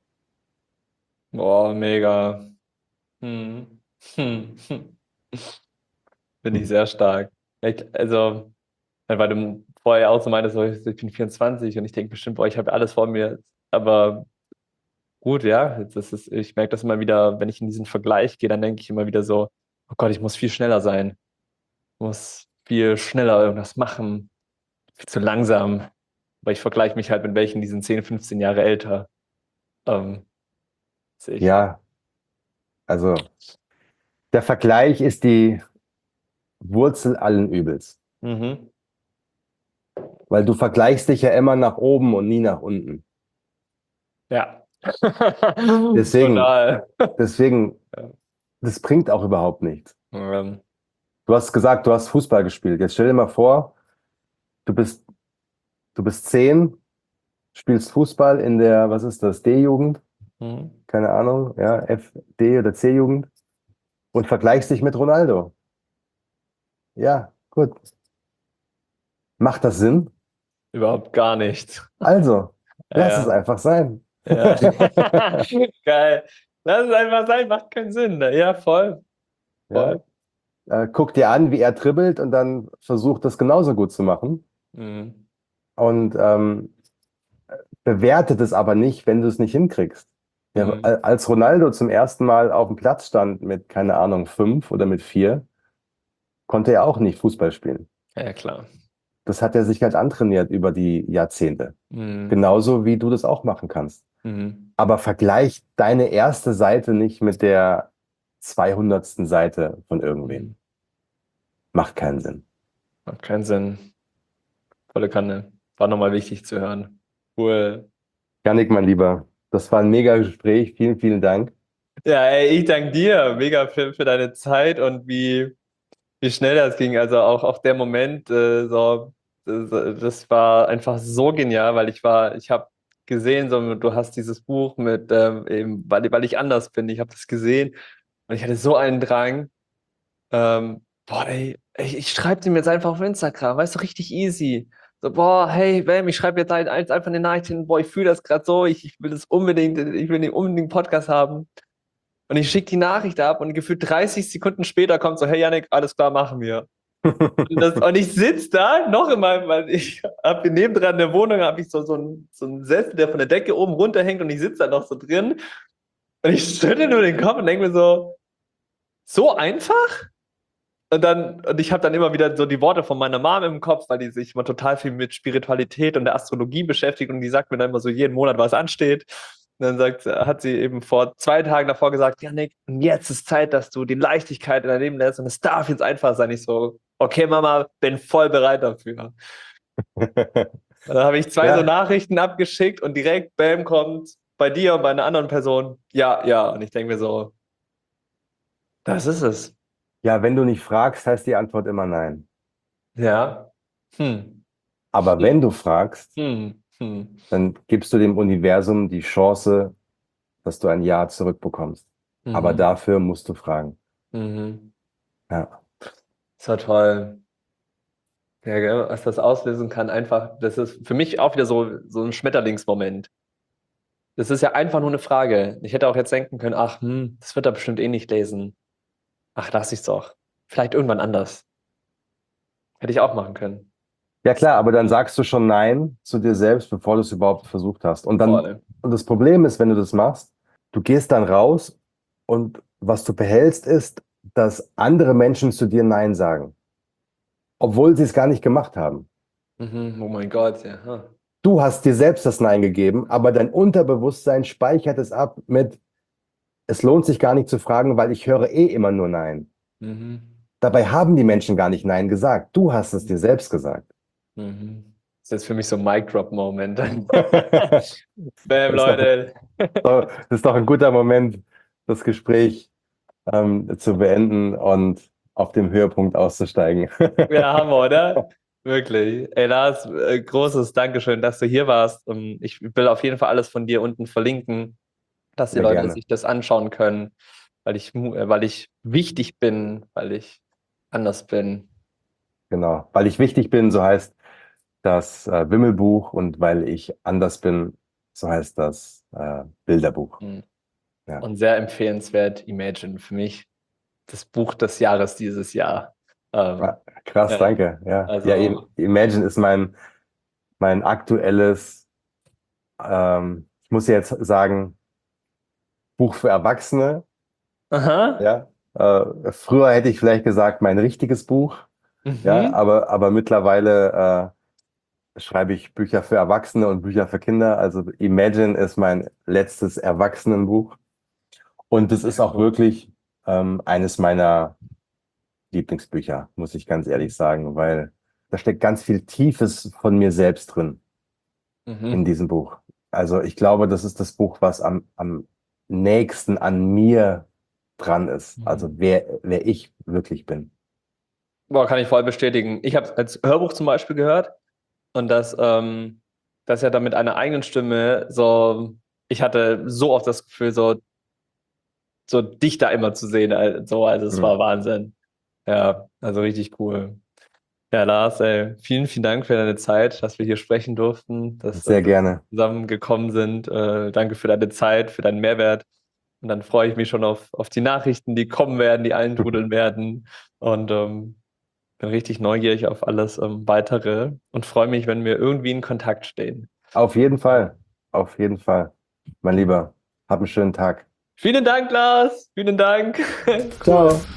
Boah, mega. Mhm. Hm. Hm. Finde ich Hm. sehr stark. Also, weil du vorher auch so meintest, so, ich bin 24 und ich denke bestimmt, boah, ich habe alles vor mir. Aber gut, ja, ich merke das immer wieder, wenn ich in diesen Vergleich gehe, dann denke ich immer wieder so, oh Gott, ich muss viel schneller sein. Ich muss viel schneller irgendwas machen. Viel zu langsam. Weil ich vergleiche mich halt mit welchen, die sind 10, 15 Jahre älter. Ähm, als ich. Ja, also der Vergleich ist die Wurzel allen Übels. Mhm. Weil du vergleichst dich ja immer nach oben und nie nach unten. Ja. Deswegen, Total. deswegen, das bringt auch überhaupt nichts. Ähm, Du hast gesagt, du hast Fußball gespielt. Jetzt stell dir mal vor, du bist, du bist 10, spielst Fußball in der, was ist das, D-Jugend? mhm. Keine Ahnung, ja, F, D oder C-Jugend und vergleichst dich mit Ronaldo. Ja, gut. Macht das Sinn? Überhaupt gar nicht. Also, lass es Ja, einfach sein. ja. Geil. Lass es einfach sein, macht keinen Sinn. Ja, voll, Ja, voll. guck dir an, wie er dribbelt und dann versuch das genauso gut zu machen. Mhm. Und bewertet es aber nicht, wenn du es nicht hinkriegst. Ja, Mhm. als Ronaldo zum ersten Mal auf dem Platz stand mit, keine Ahnung, 5 oder mit 4, konnte er auch nicht Fußball spielen. Ja, klar. Das hat er sich halt antrainiert über die Jahrzehnte. Mhm. Genauso wie du das auch machen kannst. Mhm. Aber vergleich deine erste Seite nicht mit der 200. Seite von irgendwem. Mhm. Macht keinen Sinn. Macht keinen Sinn. Volle Kanne. War nochmal wichtig zu hören. Cool. Janik, mein Lieber, das war ein mega Gespräch. Vielen, vielen Dank. Ja, ey, ich danke dir mega für deine Zeit und wie schnell das ging. Also auch der Moment, das war einfach so genial, ich habe gesehen, so, du hast dieses Buch mit, eben, weil ich anders bin, ich habe das gesehen und ich hatte so einen Drang. Boah, ey, ich schreibe dem jetzt einfach auf Instagram, weißt du, richtig easy. So, boah, hey, Bam, ich schreibe jetzt halt einfach eine Nachricht hin, boah, ich fühle das gerade so, ich will das unbedingt, ich will den unbedingt einen Podcast haben. Und ich schicke die Nachricht ab und gefühlt 30 Sekunden später kommt so, hey Yannick, alles klar, machen wir. Und ich sitze da noch in meinem, weil ich habe nebendran in der Wohnung, habe ich so einen Sessel, der von der Decke oben runterhängt und ich sitze da noch so drin und ich schüttel nur den Kopf und denke mir so einfach? Und ich habe dann immer wieder so die Worte von meiner Mom im Kopf, weil die sich immer total viel mit Spiritualität und der Astrologie beschäftigt und die sagt mir dann immer so jeden Monat, was ansteht. Und dann hat sie eben vor 2 Tagen davor gesagt, Janik, jetzt ist Zeit, dass du die Leichtigkeit in dein Leben lässt und es darf jetzt einfach sein. Ich so, okay, Mama, bin voll bereit dafür. Und dann habe ich 2 so Ja, Nachrichten abgeschickt und direkt, bam, kommt bei dir und bei einer anderen Person, ja, ja. Und ich denke mir so, das ist es. ja, wenn du nicht fragst, heißt die Antwort immer nein. Ja. Hm. Aber wenn du fragst, Hm, hm, dann gibst du dem Universum die Chance, dass du ein Ja zurückbekommst. Aber mhm, dafür musst du fragen. mhm. Ja. Das war toll. Ja, gell, was das auslösen kann, einfach, das ist für mich auch wieder so ein Schmetterlingsmoment. Das ist ja einfach nur eine Frage. Ich hätte auch jetzt denken können, ach, das wird er bestimmt eh nicht lesen. Ach, lass ich's doch. Vielleicht irgendwann anders. Hätte ich auch machen können. Ja klar, aber dann sagst du schon Nein zu dir selbst, bevor du es überhaupt versucht hast. Voll. Und das Problem ist, wenn du das machst, du gehst dann raus und was du behältst ist, dass andere Menschen zu dir Nein sagen, obwohl sie es gar nicht gemacht haben. Mhm. Oh mein Gott, ja. Du hast dir selbst das Nein gegeben, aber dein Unterbewusstsein speichert es ab mit, es lohnt sich gar nicht zu fragen, weil ich höre eh immer nur Nein. Mhm. Dabei haben die Menschen gar nicht Nein gesagt. Du hast es dir selbst gesagt. Mhm. Das ist jetzt für mich so ein Mic-Drop-Moment. Das Bam, ist doch, Leute. das ist doch ein guter Moment, das Gespräch zu beenden und auf dem Höhepunkt auszusteigen. Ja, Hammer, oder? Wirklich. Ey, Lars, großes Dankeschön, dass du hier warst. Ich will auf jeden Fall alles von dir unten verlinken, dass die Sehr Leute gerne. sich das anschauen können, weil ich wichtig bin, weil ich anders bin. Genau. Weil ich wichtig bin, so heißt das Wimmelbuch, und weil ich anders bin, so heißt das Bilderbuch. Mhm. Ja. Und sehr empfehlenswert, Imagine, für mich das Buch des Jahres dieses Jahr. Ah, krass, Ja, danke. Ja, ja, also, Imagine ist mein aktuelles, ich muss jetzt sagen, Buch für Erwachsene. aha, Ja, früher hätte ich vielleicht gesagt, mein richtiges Buch. Ja, mhm. aber mittlerweile schreibe ich Bücher für Erwachsene und Bücher für Kinder. Also Imagine ist mein letztes Erwachsenenbuch. Und es ist Sehr auch cool. wirklich eines meiner Lieblingsbücher, muss ich ganz ehrlich sagen, weil da steckt ganz viel Tiefes von mir selbst drin in Mhm. diesem Buch. Also ich glaube, das ist das Buch, was am nächsten an mir dran ist. Also Mhm. wer ich wirklich bin. Boah, kann ich voll bestätigen. Ich habe es als Hörbuch zum Beispiel gehört und das ja dann mit einer eigenen Stimme so, ich hatte so oft das Gefühl, so dich da immer zu sehen, also es Mhm. war Wahnsinn. Ja, also richtig cool. Ja, Lars, ey, vielen, vielen Dank für deine Zeit, dass wir hier sprechen durften, Sehr dass wir gerne. zusammengekommen sind. Danke für deine Zeit, für deinen Mehrwert. Und dann freue ich mich schon auf die Nachrichten, die kommen werden, die eintrudeln werden. Und bin richtig neugierig auf alles Weitere und freue mich, wenn wir irgendwie in Kontakt stehen. Auf jeden Fall. Auf jeden Fall. Mein Lieber, hab einen schönen Tag. Vielen Dank, Lars. Vielen Dank. Cool. Ciao.